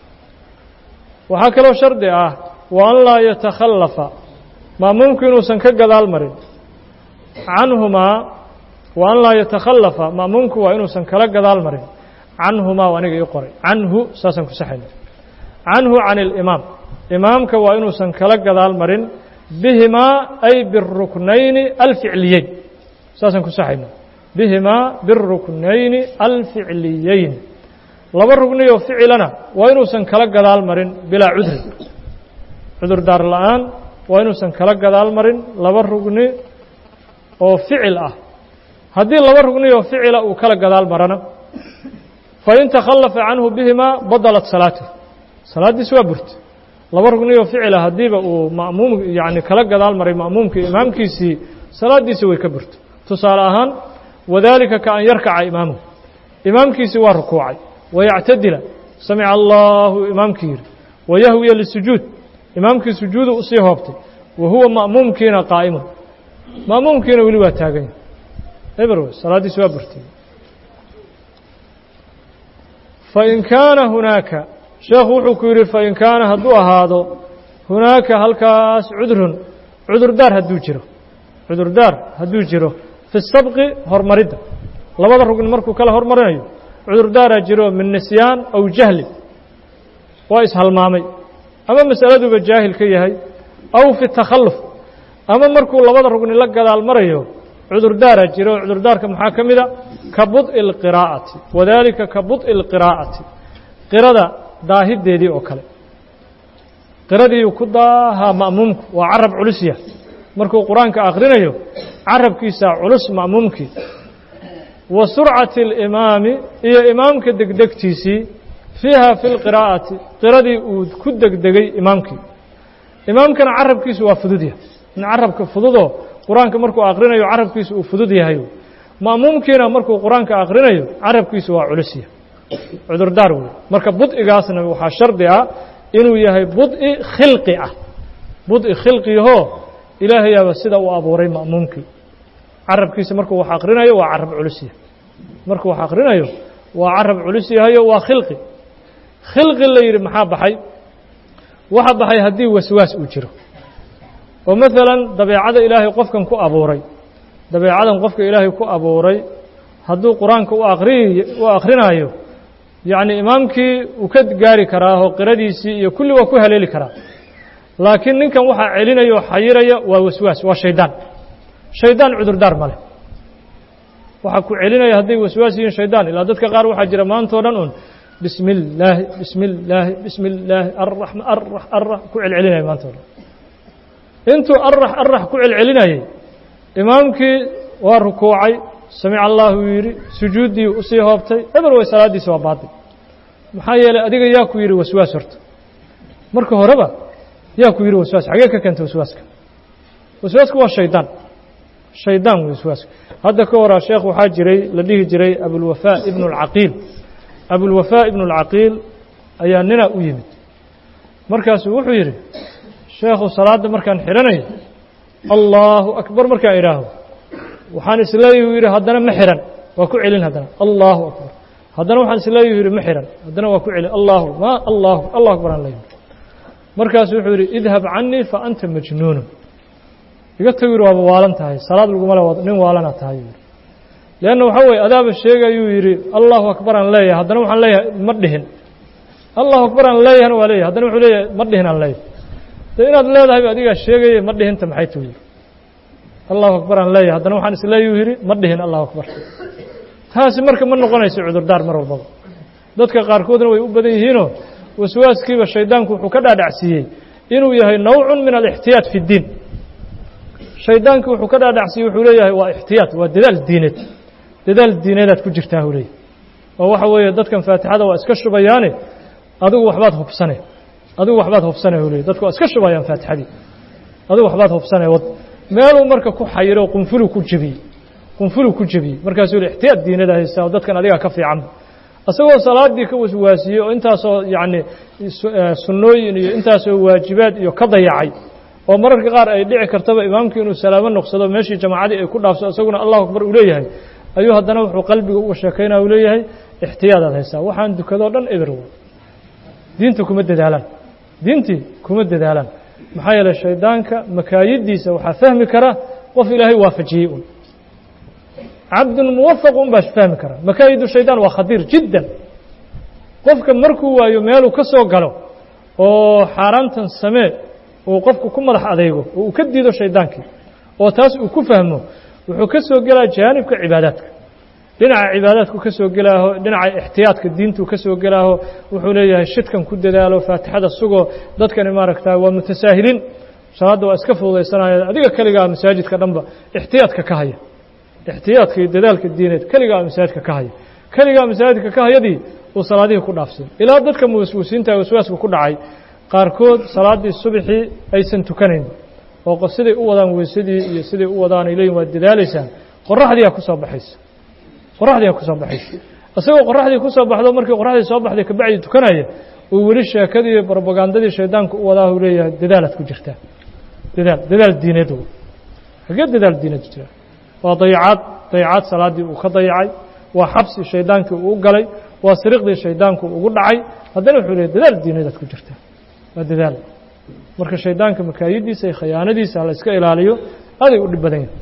waxaa kaloo shardi ah wa an laa yatakhallafa ma'muumku inuusan ka gadaal marin canhumaa wa an laa yatakhallafa ma'muumku waa inuusan kala gadaal marin canhumaa aniga ii qoray canhu saasaan ku saxayna canhu can ilimaam imaamka waa inuusan kala gadaal marin bihimaa ay biruknayni alficliyeyn saasaan ku saxayna bihimaa biruknayni alficliyeyn laba rugniyoo ficilana waa inuusan kala gadaal marin bilaa cudri cudurdaar la'aan waa inuusan kala gadaal marin laba rugni oo ficil ah haddii laba rugni oo ficila uu kala gadaal marana fain takhallafa canhu bihimaa badalat salaatuh salaaddiisi waa burta laba rugni oo ficila haddiiba uu ma'muum yacni kala gadaal maray ma'muumkii imaamkiisii salaaddiisi way ka burto tusaale ahaan wadaalika ka an yarkaca imaamuhu imaamkiisii waa rukuucay wayactadila samica allaahu imaamkii yidhi wayahwiya lisujuud imaamkii sujuudu usii hoobtay wa huwa ma'muumkiina qaa'imun ma'muumkiina weli waa taagan yahay eberwe salaaddiisi waa burtay fain kaana hunaaka sheekhu wuxuu ku yidhi fain kaana hadduu ahaado hunaaka halkaas cudurdaar hadduu jiro fi sabqi hormaridda labada rugni markuu kala hormarinayo cudurdaaraa jiro min nisyaan aw jahli waa ishalmaamay ama mas'aladuba jaahil ka yahay aw fi takhalluf ama markuu labada rugni la gadaal marayo cudurdaaraa jiro cudurdaarka maxaa ka mida ka bud'i اlqiraa'ati wadaalika ka bud'i اlqiraa'ati qirada daahiddeedii oo kale qiradiiu ku daahaa ma'muumku waa carab culusya markuu qur-aanka akhrinayo carabkiisaa culus ma'muumkii wa surcati اlimaami iyo imaamka degdegtiisii fiiha fi lqiraa'ati qiradii uu ku degdegay imaamkana carabkiisu waa fudud yahay in carabka fududoo qur-aanka markuu akhrinayo carabkiisu uu fudud yahay ma'muumkiina markuu qur-aanka akhrinayo carabkiisu waa culus yahay cudurdaar wey marka bud'igaasna waxaa shardi ah inuu yahay bud'i khilqi ah bud'i khilqiyahoo ilaahayaaba sida uu abuuray ma'muumkii carabkiisa markuu wax akhrinayo waa carab culus yahay markuu wax akhrinayo waa carab culus yahayo waa khilqi la yidhi maxaa baxay waxa baxay haddii waswaas uu jiro oo maalan dabeecada ilaahay qofkan ku abuuray dabeecadan qofka ilaahay ku abuuray hadduu qur-aanka u akhrinayo yacni imaamkii uu ka gaari karaa oo qiradiisii iyo kulli waa ku haleeli karaa laakiin ninkan waxaa celinaya oo xayiraya waa waswaas waa shaydaan cudurdaar ma leh waxaa ku celinaya hadday waswaas yihiin shaydaan ilaa dadka qaar waxaa jira maantao dhan un bismi illaahi arrax ku celcelinaya maantao dhan intuu arrax ku celcelinayay imaamkii waa rukuucay samica allahu yidhi sujuuddii usii hoobtay eber way salaaddiisi waa baatil maxaa yeelay adiga yaa ku yidhi waswaas horta marka horeba yaa ku yidhi waswaas xagee ka keentay waswaasku waa shaydaan waswaaska hadda ka horaa sheekh waxaa jiray la dhihi jiray abulwafaa ibnu اlcaqiil ayaa ninaa u yimid markaasuu wuxuu yidhi sheekhu salaadda markaan xidhanayo allaahu akbar markaan idhaaho waxaan isleeyahi u yidhi haddana ma xihan waa ku celin haddana allaahu akbar haddana waxaan isleeyahi yidhi ma xihan haddana waa ku celin allahu akbar aan leeyahay markaasu wuxuu yidhi idhab canii fa anta majnuunun iga tag yidhi waaba waalan tahay salaad laguma le nin waalanaa tahay yidhi leanna waxaa weye adaaba sheegayuu yidhi allahu akbar aan leeyahay haddana waxaan leeyahay ma dhihin allahu akbar aan leeyahana waa leeyahay haddana wuxuu leeyahay ma dhihin aan leeyahay de inaad leedahayba adigaa sheegaya ma dhihinta maxay tuu yidhi allahu akbar aan leeyahay haddana waxaan isleeyuu yidhi ma dhihin allahu akbar taasi marka ma noqonayso cudurdaar mar walbaba dadka qaarkoodna way u badan yihiinoo waswaaskiiba shaydaanku wuxuu ka dhaadhacsiiyey inuu yahay nawcun min alixtiyaat fi اddiin shaydaanki wuxuu ka dhaadhacsiiyey wuxuu leeyahay waa ixtiyaat waa dadaal diineedaad ku jirtaa uu leeyahay oo waxa weeye dadkan faatixada waa iska shubayaane adigu waxbaad hubsane uu leeyahy dadku waa iska shubayaan faatixadii adigu waxbaad hubsane meeluu marka ku xayiro qunfuluu ku jebiyey markaasuu yidhi ixtiyaat diinada haysaa oo dadkan adigaa ka fiicanba isagoo salaaddii ka waswaasiyey oo intaasoo yacni sunnooyin iyo intaasoo waajibaad iyo ka dayacay oo mararka qaar ay dhici kartaba imaamkii inuu salaamo noqsado meeshii jamaacadii ay ku dhaafso isaguna allahu akbar uu leeyahay ayuu haddana wuxuu qalbiga uga sheekaynaya uu leeyahay ixtiyaadaad haysaa waxaan dukadoo dhan eber wey diintii kuma dadaalaan maxaa yeeley shaydaanka makaayiddiisa waxaa fahmi kara qof ilaahay waafajiyey un cabdun muwafaq un baa fahmi kara makaayidu shaydaan waa khadiir jiddan qofka markuu waayo meeluu ka soo galo oo xaaraantan samee uu qofku ku madax adaygo oo uu ka diido shaydaankii oo taas uu ku fahmo wuxuu ka soo gelaa jaanibka cibaadaadka dhinaca cibaadaadku ka soo gelaaho dhinaca ixtiyaadka diintu ka soo gelaaho wuxuu leeyahay shidkan ku dadaalo faatixada sugo dadkani maaragtaa waa mutasaahiliin salaadda waa iska fududaysanaya adiga keligaa masaajidka dhanba ixtiyaadka ka haya ixtiyaadka iyo dadaalka diineed keligaa masaajidka ka haya keligaa masaajidka ka hayadii uu salaadihii ku dhaafsin ilaa dadka muwaswisiinta waswaasku ku dhacay qaarkood salaaddii subaxii aysan tukanayn oo siday u wadaan weysadii iyo siday u wadaan ay leeyihin waad dadaalaysaan qoraxdiiyaa ku soo baxaysa qoraxdiiyaa ku soo baxaysa isagoo qoraxdii ku soo baxdo markii qoraxdii soo baxday kabacdi tukanaya uu weli sheekadii iyo propagandadii shaydaanka u wadaa uu leeyahay dadaalaad ku jirtaa dadaal diineed hagee dadaal diineed jira waa dayacaad salaaddii uu ka dayacay waa xabsi shaydaankii uu galay waa siriqdii shaydaanku ugu dhacay haddana wuxuu leeyahay dadaal diineedaad ku jirtaa waa dadaal marka shaydaanka makaayidiisa iyo khiyaanadiisa la iska ilaaliyo aday u dhib badan yahay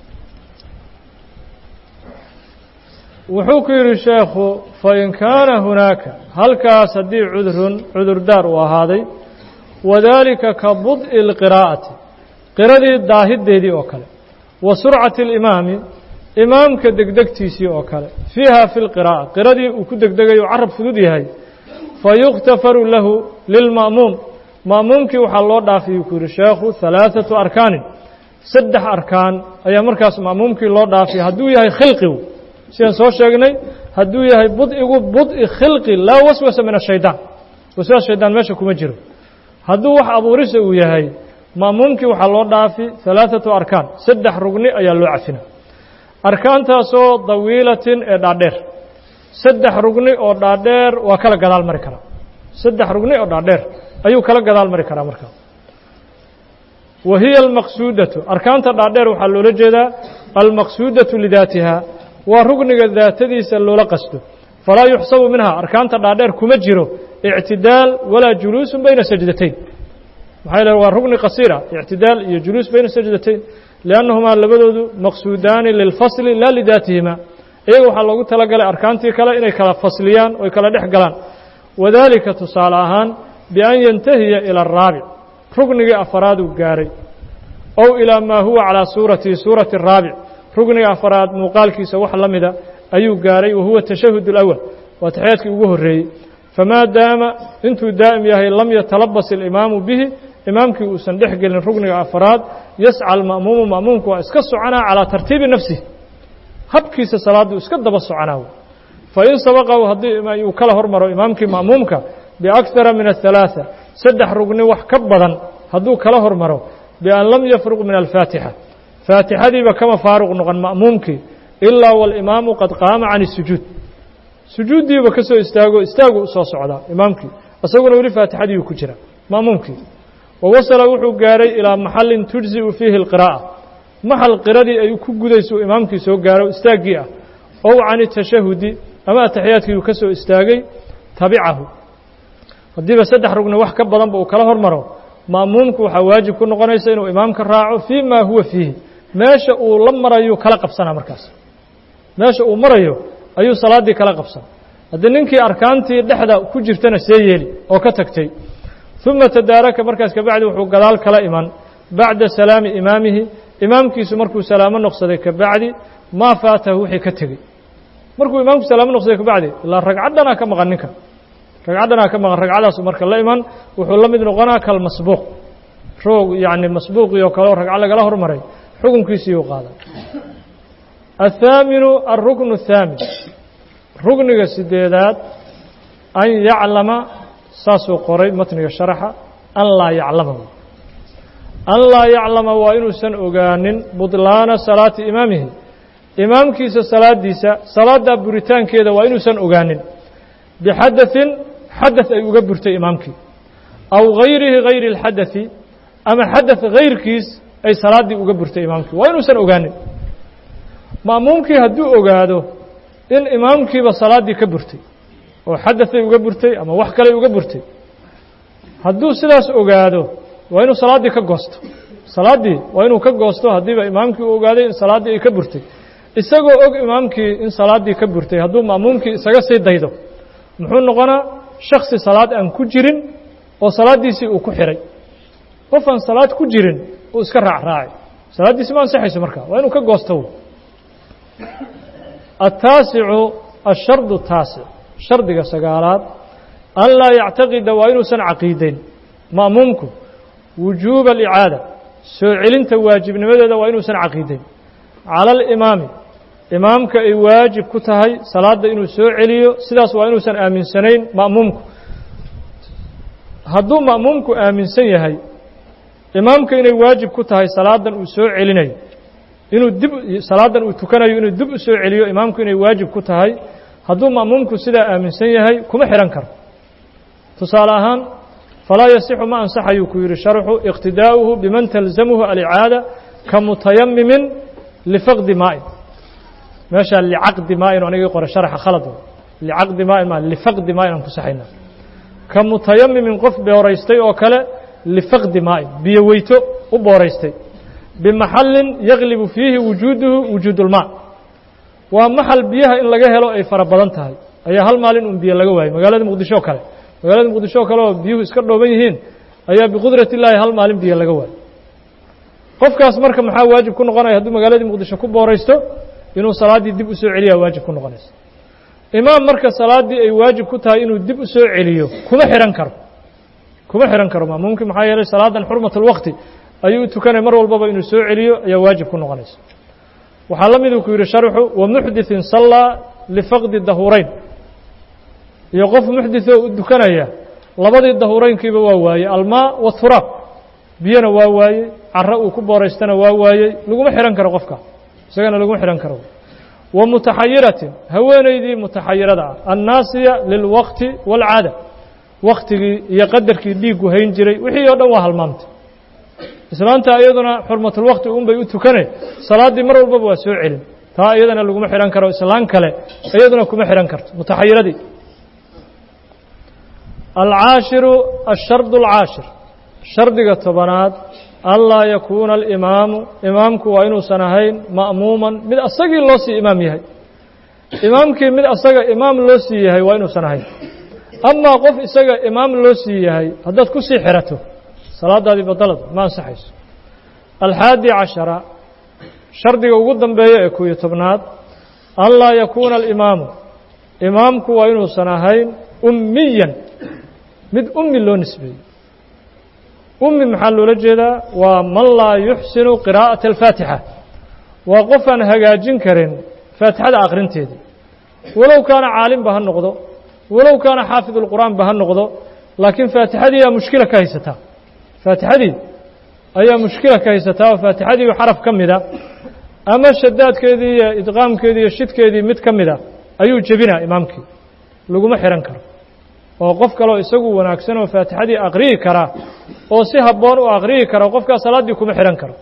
wuxuu ku yidhi sheekhu fain kaana hunaaka halkaas haddii cudurdaar uu ahaaday wadaalika ka bud'i اlqiraa'ati qiradii daahiddeedii oo kale wa surcati اlimaami imaamka degdegtiisii oo kale fiiha fi اlqiraa'a qiradii uu ku degdegayo carab fudud yahay fayukhtafaru lahu lilma'muum ma'muumkii waxaa loo dhaafiyuu ku yidhi sheekhu ثalaaثaةu arkaanin 3 arkaan ayaa markaas ma'muumkii loo dhaafiyay hadduu yahay khilqigu sidaan soo sheegnay hadduu yahay bud'igu bud'i khilqi laa waswasa min الshaydaan waswaas shaydaan meesha kuma jiro hadduu wax abuurisa uu yahay ma'muumkii waxaa loo dhaafi 3 arkaan 3 rugni ayaa loo cafina arkaantaasoo dawiilatin ee dhaadheer 3 rugni oo dhaadheer waa kala gadaal mari karaa 3 rugni oo dhaadheer ayuu kala gadaal mari karaa markaa wa hiya almaqsuudatu arkaanta dhaadheer waxaa loola jeedaa almaqsuudatu lidaatiha waa rugniga daatadiisa loola qasto falaa yuxsabu minha arkaanta dhaadheer kuma jiro ictidaal walaa juluusun bayna sajdatayn maxaa yeele waa rugni qasiira ictidaal iyo juluus bayna sajdatayn liannahumaa labadoodu maqsuudaani lilfasli laa lidaatihima iyaga waxaa loogu talagalay arkaantii kale inay kala fasliyaan oy kala dhex galaan wadaalika tusaale ahaan bian yantahiya ila araabic rugnigii afaraad uu gaaray ow ilaa maa huwa calaa suurati araabic rugniga afaraad muuqaalkiisa wax la mida ayuu gaaray wahuwa tashahud اlأwal waa taxiyaadkii ugu horreeyey famaa daama intuu daa'im yahay lam yatalabas اlimaamu bihi imaamkii uusan dhex gelin rugniga afaraad yasca alma'muumu ma'muumku waa iska soconaa calىa tartiibi nafsihi habkiisa salaadduu iska daba soconaa fain sabaqahu haddii uu kala hormaro imaamkii ma'muumka biakثara min الثalaaثa 3 rugni wax ka badan hadduu kala hormaro bian lam yafruq min alfaatixa faatixadiiba kama faaruq noqon ma'muumkii ilaa walimaamu qad qaama can الsujuud sujuuddiiba ka soo istaagu u soo socdaa imaamkii isaguna weli faatixadiiu ku jira ma'muumkii wawasala wuxuu gaaray ilaa maxalin tujzi'u fiihi اlqiraa'a maxal qiradii ay ku gudayso imaamkii soo gaaro istaaggii ah ow can الtashahudi ama ataxiyaadkii uu ka soo istaagay tabicahu haddiiba 3 rugni wax ka badanba uu kala hormaro ma'muumku waxaa waajib ku noqonaysa inuu imaamka raaco fii ma huwa fiihi meesha uu la marayo kala qabsanaa markaas meesha uu marayo ayuu salaaddii kala qabsan haddii ninkii arkaantii dhexda ku jirtana see yeeli oo ka tagtay ثuma tadaaraka markaas kabacdi wuxuu gadaal kala iman bacda salaami imaamihi imaamkiisu markuu salaamo noqsaday kabacdi maa faatahu wixii ka tegey markuu imaamku salaamo noqsaday kabacdi ilaa ragcaddanaa ka maqan ninka ragcaddanaa ka maqan ragcadaasu marka la iman wuxuu la mid noqonaa kalmasbuuq roog yacni masbuuqii oo kale oo ragco lagala hormaray xukunkiisii u qaada الثaaminu الrukن الثaamin rugniga 8aad an yaclama saasuu qoray matniga sharaxa an laa yaclama an laa yaclama waa inuusan ogaanin buطlaana salaati imaamihi imaamkiisa salaaddiisa salaaddaa buritaankeeda waa inuusan ogaanin bixadaثin xadaث ay uga burtay imaamkii aw gayrihi gayri اlxadaثi ama xadaث gayrkiis ay salaaddii uga burtay imaamkii waa inuusan ogaanin ma'muumkii hadduu ogaado in imaamkiiba salaaddii ka burtay oo xadaثay uga burtay ama wax kaley uga burtay hadduu sidaas ogaado waa inuu salaaddii ka goosto salaaddii waa inuu ka goosto haddiiba imaamkii uu ogaaday in salaaddii ay ka burtay isagoo og imaamkii in salaaddii ka burtay hadduu ma'muumkii isaga sii daydo muxuu noqonaa shaksi salaad aan ku jirin oo salaaddiisii uu ku xihay qof aan salaad ku jirin uu iska raacraacay salaaddiisi ma ansaxayso marka waa inuu ka goosto التاسع الشرط التاسع شرط سقالات أن لا يعتقد وإنسان عقيدين مأمومكم وجوب الإعادة سوعلين تواجب نمدد وإنسان عقيدين على الإمام إمامك أي واجب كتهي صلاة إنو سوعليو سداس وإنسان آمن سنين مأمومكم هدو مأمومكم آمن سنيهي إمامك إني واجب كتهي صلاة وسوعليني inuu dib salaadan uu tukanayo inuu dib u soo celiyo imaamku inay waajib ku tahay hadduu ma'muumku sidaa aaminsan yahay kuma xihan karo tusaale ahaan falaa yasixu ma ansaxayuu ku yidhi sharxu iqtidaa'uhu biman talzamuhu alicaada ka mutayammimin lifaqdi maa'in meeshaa licaqdi maa'in oo anigii qora sharaxa khalad licaqdi maa'in ma lifaqdi maa'in aan ku saxaynaa ka mutayammimin qof booraystay oo kale lifaqdi maa'in biyo weyto u booraystay بمحل يغلب فيه وجوده وجود الماء ومحل بيها إن لقى هلو أي فربضانتها أي هل مالين بيها لقى واي مقالة مقدشو كله مقالة مقدشو كله بيهو اسكرلو بيهين أي بقدرة الله هل مالين بيها لقى واي قف كاس مركب محا واجب كن غنا يهدو مقالة مقدشو كوب وريستو إنه صلاة دي دب سو عليا واجب كن غنيس إمام مركز صلاة دي أي واجب كتها إنه دب سو عليو كما حيران كرو ما ممكن محا يلي صلاة حرمة الوقت ayuu tukanay mar walbaba inuu soo celiyo ayaa waajib ku noqonaysa waxaa la mid uu ku yiri sharxu wa muhdithin salla li faqdi dahurayn iyo qof muhdith oo tukanaya labadii dahuraynkiiba waa waayay almaa wa thurab biyana waa waayay carra uu ku booraystana waa waayay laguma xiran karo qofka isagana laguma xiran karo wa mutahayyiratin haweenaydii mutahayyirada annaasiya lil waqti wal aada waqtigii iyo qadarkii dhiigu hayn jiray wixii oo dhan waa halmaamtay islaanta ayaduna xurmatul waqti bay u tukanay salaadii mar walba waa soo celin taa ayadana laguma xiran karo islaan kale ayaduna kuma xiran karto mutahayyiradi al-aashiru ash-shart al-aashir shardiga tobanaad alla yakuna al-imaam imaamku waa inuu sanahayn ma'muuman mid asagii loo sii imaam yahay imaamkii mid asaga imaam loo sii yahay waa inuu sanahayn ama qof isaga imaam loo sii yahay haddaad ku sii xirato salaadaadii badalad ma ansaxayso alxaadi cashara shardiga ugu dambeeya ee kuyo tobnaad an laa yakuuna alimaamu imaamku waa inuusan ahayn ummiyan mid ummi loo nisbeeyey ummi maxaa loola jeedaa waa man laa yuxsinu qiraa'ata alfaatixa waa qof aan hagaajin karin faatixada akhrinteedii walow kaana caalimba ha noqdo walow kaana xaafid ulqur'aanba ha noqdo laakiin faatixadii yaa mushkila ka haysataa faatixadii ayaa mushkila ka haysataa oo faatixadii xaraf ka mida ama shadaadkeedii iyo idqaamkeedii iyo shidkeedii mid ka mida ayuu jebinaa imaamkii laguma xiran karo oo qof kaleo isagu wanaagsan oo faatixadii aqriyi kara oo si habboon u aqriyi kara qofkaas salaaddii kuma xihan karo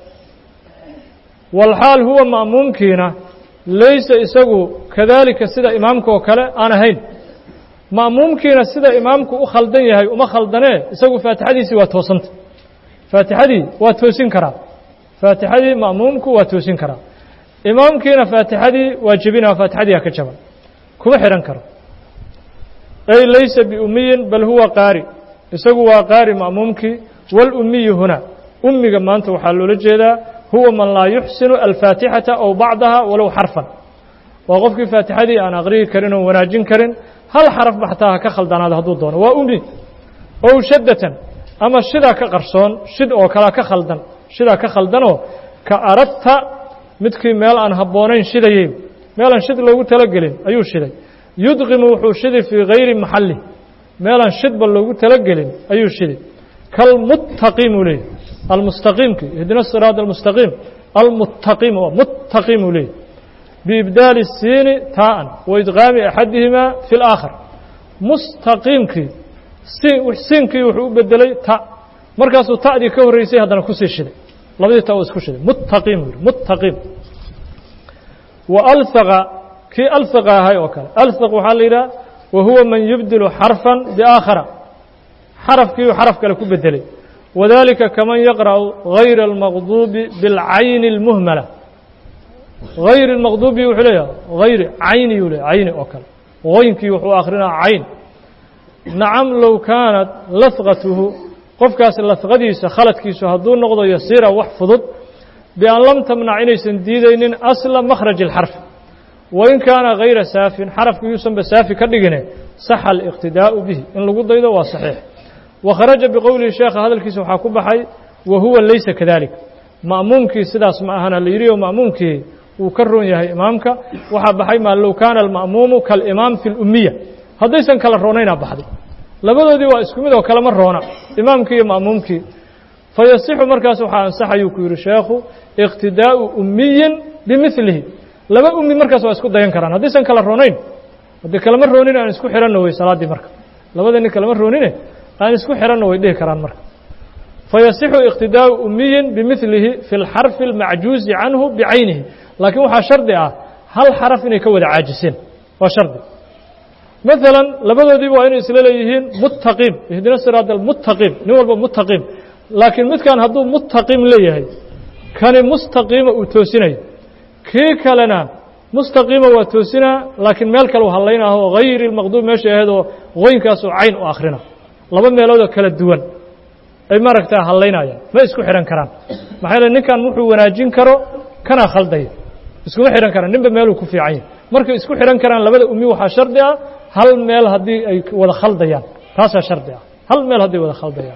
walxaal huwa ma'muumkiina laysa isagu kadaalika sida imaamka oo kale aan ahayn ma'muumkiina sida imaamku u khaldan yahay uma khaldanee isagu faatixadiisii waa toosanta faatixadii waa toosin karaa faatixadii ma'muumku waa toosin karaa imaamkiina faatixadii waa jebinaa faatixadii ka jaban kuma xihan karo ay laysa biummiyin bal huwa qaari isagu waa qaari ma'muumkii walummiyu huna ummiga maanta waxaa loola jeedaa huwa man laa yuxsinu alfaatixata aw bacdaha walow xarfan waa qofkii faatixadii aan aqriyi karin oo wanaajin karin hal xaraf baxtaa ha ka khaldanaado hadduu doono waa ummi ow shaddatan ama shidaa ka qarsoon shid oo kalea ka khaldan shidaa ka khaldanoo ka aradta midkii meel aan habboonayn shidayey meelaan shid loogu talagelin ayuu shiday yudqimu wuxuu shiday fii gayri maxalli meelaan shidba loogu talagelin ayuu shiday kalmuttaqiim uu leeyay almustaqiimki ihdina siraat almustaqiim almuttaqiim waa muttaqiim uu leeyay biibdaali الsiini taa'an waidqaami axadihimaa fi اlaakhar mustaqiimkii siinkii wuxuu u bedelay ta markaasuu ta'dii ka horreysay haddana kusii shiday labadii ta uu isku shiday muttaqiim uu yihi muttaqiim wa alhaqa kii alhaqa ahay oo kale alhaq waxaa la yidhaha wa huwa man yubdilu xarfan biaakhara xarafkii uu xaraf kale ku bedelay wadalika kaman yaqra'u gayra almaqduubi bilcayni اlmuhmala غayr الmaqdubi wuxuu leeyahay hayri cayni yuu leeyahy cayni oo kale qoynkii wuxuu akrinaa cayn nacam low kaanat lafqatuhu qofkaas lafqadiisa khaladkiisu hadduu noqdo yasiira wax fudud bian lam tamnac inaysan diidaynin asla makhraj اlxarfi وإن كان غير ساف حرف يوسم بسافي كدغنه صح الاقتداء به إن لو ديده وصحيح وخرج بقول الشيخ هذا الكيس waxa ku baxay وهو ليس كذلك مأمومكي sidaas ma ahana la yiri مأمومكي uu ka roon yahay imaamka waxa baxay ma law kana al-ma'mum kal imam fi al-ummiyya hadaysan kala roonayna baxday labadoodii waa isku mid oo kala ma roona imaamkii iyo ma'mumkii fayasihu markaas waxa ansaxayo ku yiri sheekhu iqtidaa'u ummiyin bimithlihi laba ummi markaas waa isku dayan karaan hadaysan kala roonayn hadii kala ma roonin aan isku xiranno way salaadii marka labadani kala ma roonine aan isku xiranno way dhigi karaan marka fayasihu iqtidaa'u ummiyin bimithlihi fi al-harf al-ma'juz anhu bi'aynihi لكن وحا شرطي هل حرف إني كود عاجسين وشرطي مثلا لبدودي وإن إسلاليهين متقيم يهدنا الصراط المتقيم نقول متقيم لكن مت كان هدو متقيم ليه كان مستقيم وتوسيني كيك لنا مستقيم وتوسينا لكن مالك لو هلينا هو غير المغضوب ماشي هذا غين كاسو عين وآخرنا لبا ميلودا كلا الدول أي مركتا هلينا يعني ما يسكو حيران كران محايلا نكان محو وناجين كرو كان خلدي isku xiran karaan ninba meel uu ku fiican yahay marka isku xiran karaan labada ummi waxa shardi ah hal meel hadii ay wada khaldayaan taas shardi ah hal meel hadii wada khaldayaan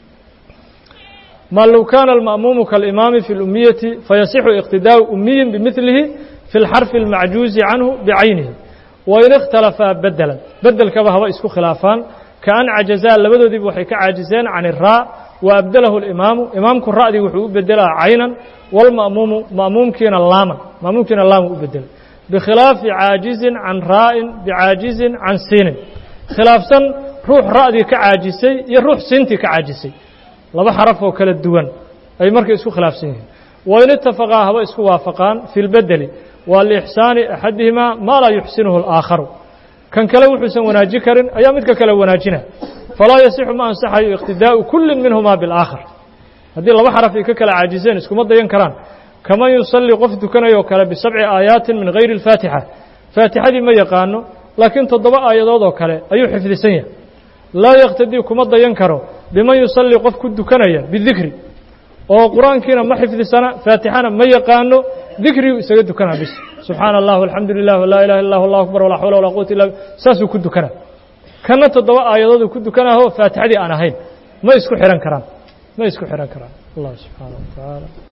ma law kana al-ma'mum kal-imam fi al-ummiyati fayasihu iqtidaa'u ummiyin bimithlihi fi al-harf al-ma'juz anhu bi'aynihi wa in ikhtalafa badal ka bahwa isku khilaafan kaan ajaza labadoodii waxay ka caajiseen aan ra wa abdalahu al-imam imamku raadi wuxuu bedela aynan والمأموم مأموم كنا اللام مأموم كنا اللام أبدل بخلاف عاجز عن راء بعاجز عن سين خلاف سن روح رأدي كعاجسي يروح سنتي كعاجسي لما حرفه كلا الدوان أي مركز اسكو خلاف سين وإن اتفقا هو اسكو وافقان في البدل والإحسان أحدهما ما لا يحسنه الآخر كان كلا وحسن وناجكر أيامتك كلا وناجنا فلا يصح ما أنصح اقتداء كل منهما بالآخر هذه الله حرف كلا عاجزين اسكو مضيين كران كما يصلي قف دكنيو كلا ب7 آيات من غير الفاتحة فاتحة دي ما يقانو لكن تضبع آيات كلا أيو حفظ لا يقتدي كما ضيين كرو بما يصلي قف دكنيو بالذكر وقرآن كنا ما حفظ سنة فاتحة ما يقانو ذكري سجد دكنا بس سبحان الله والحمد لله ولا إله إلا الله أكبر ولا حول ولا قوة إلا ساسو كدكنا كانت تضبع آيات كدكنا هو فاتحة دي أنا هين ما يسكو حيران كران ما يسكو حيران كران الله سبحانه وتعالى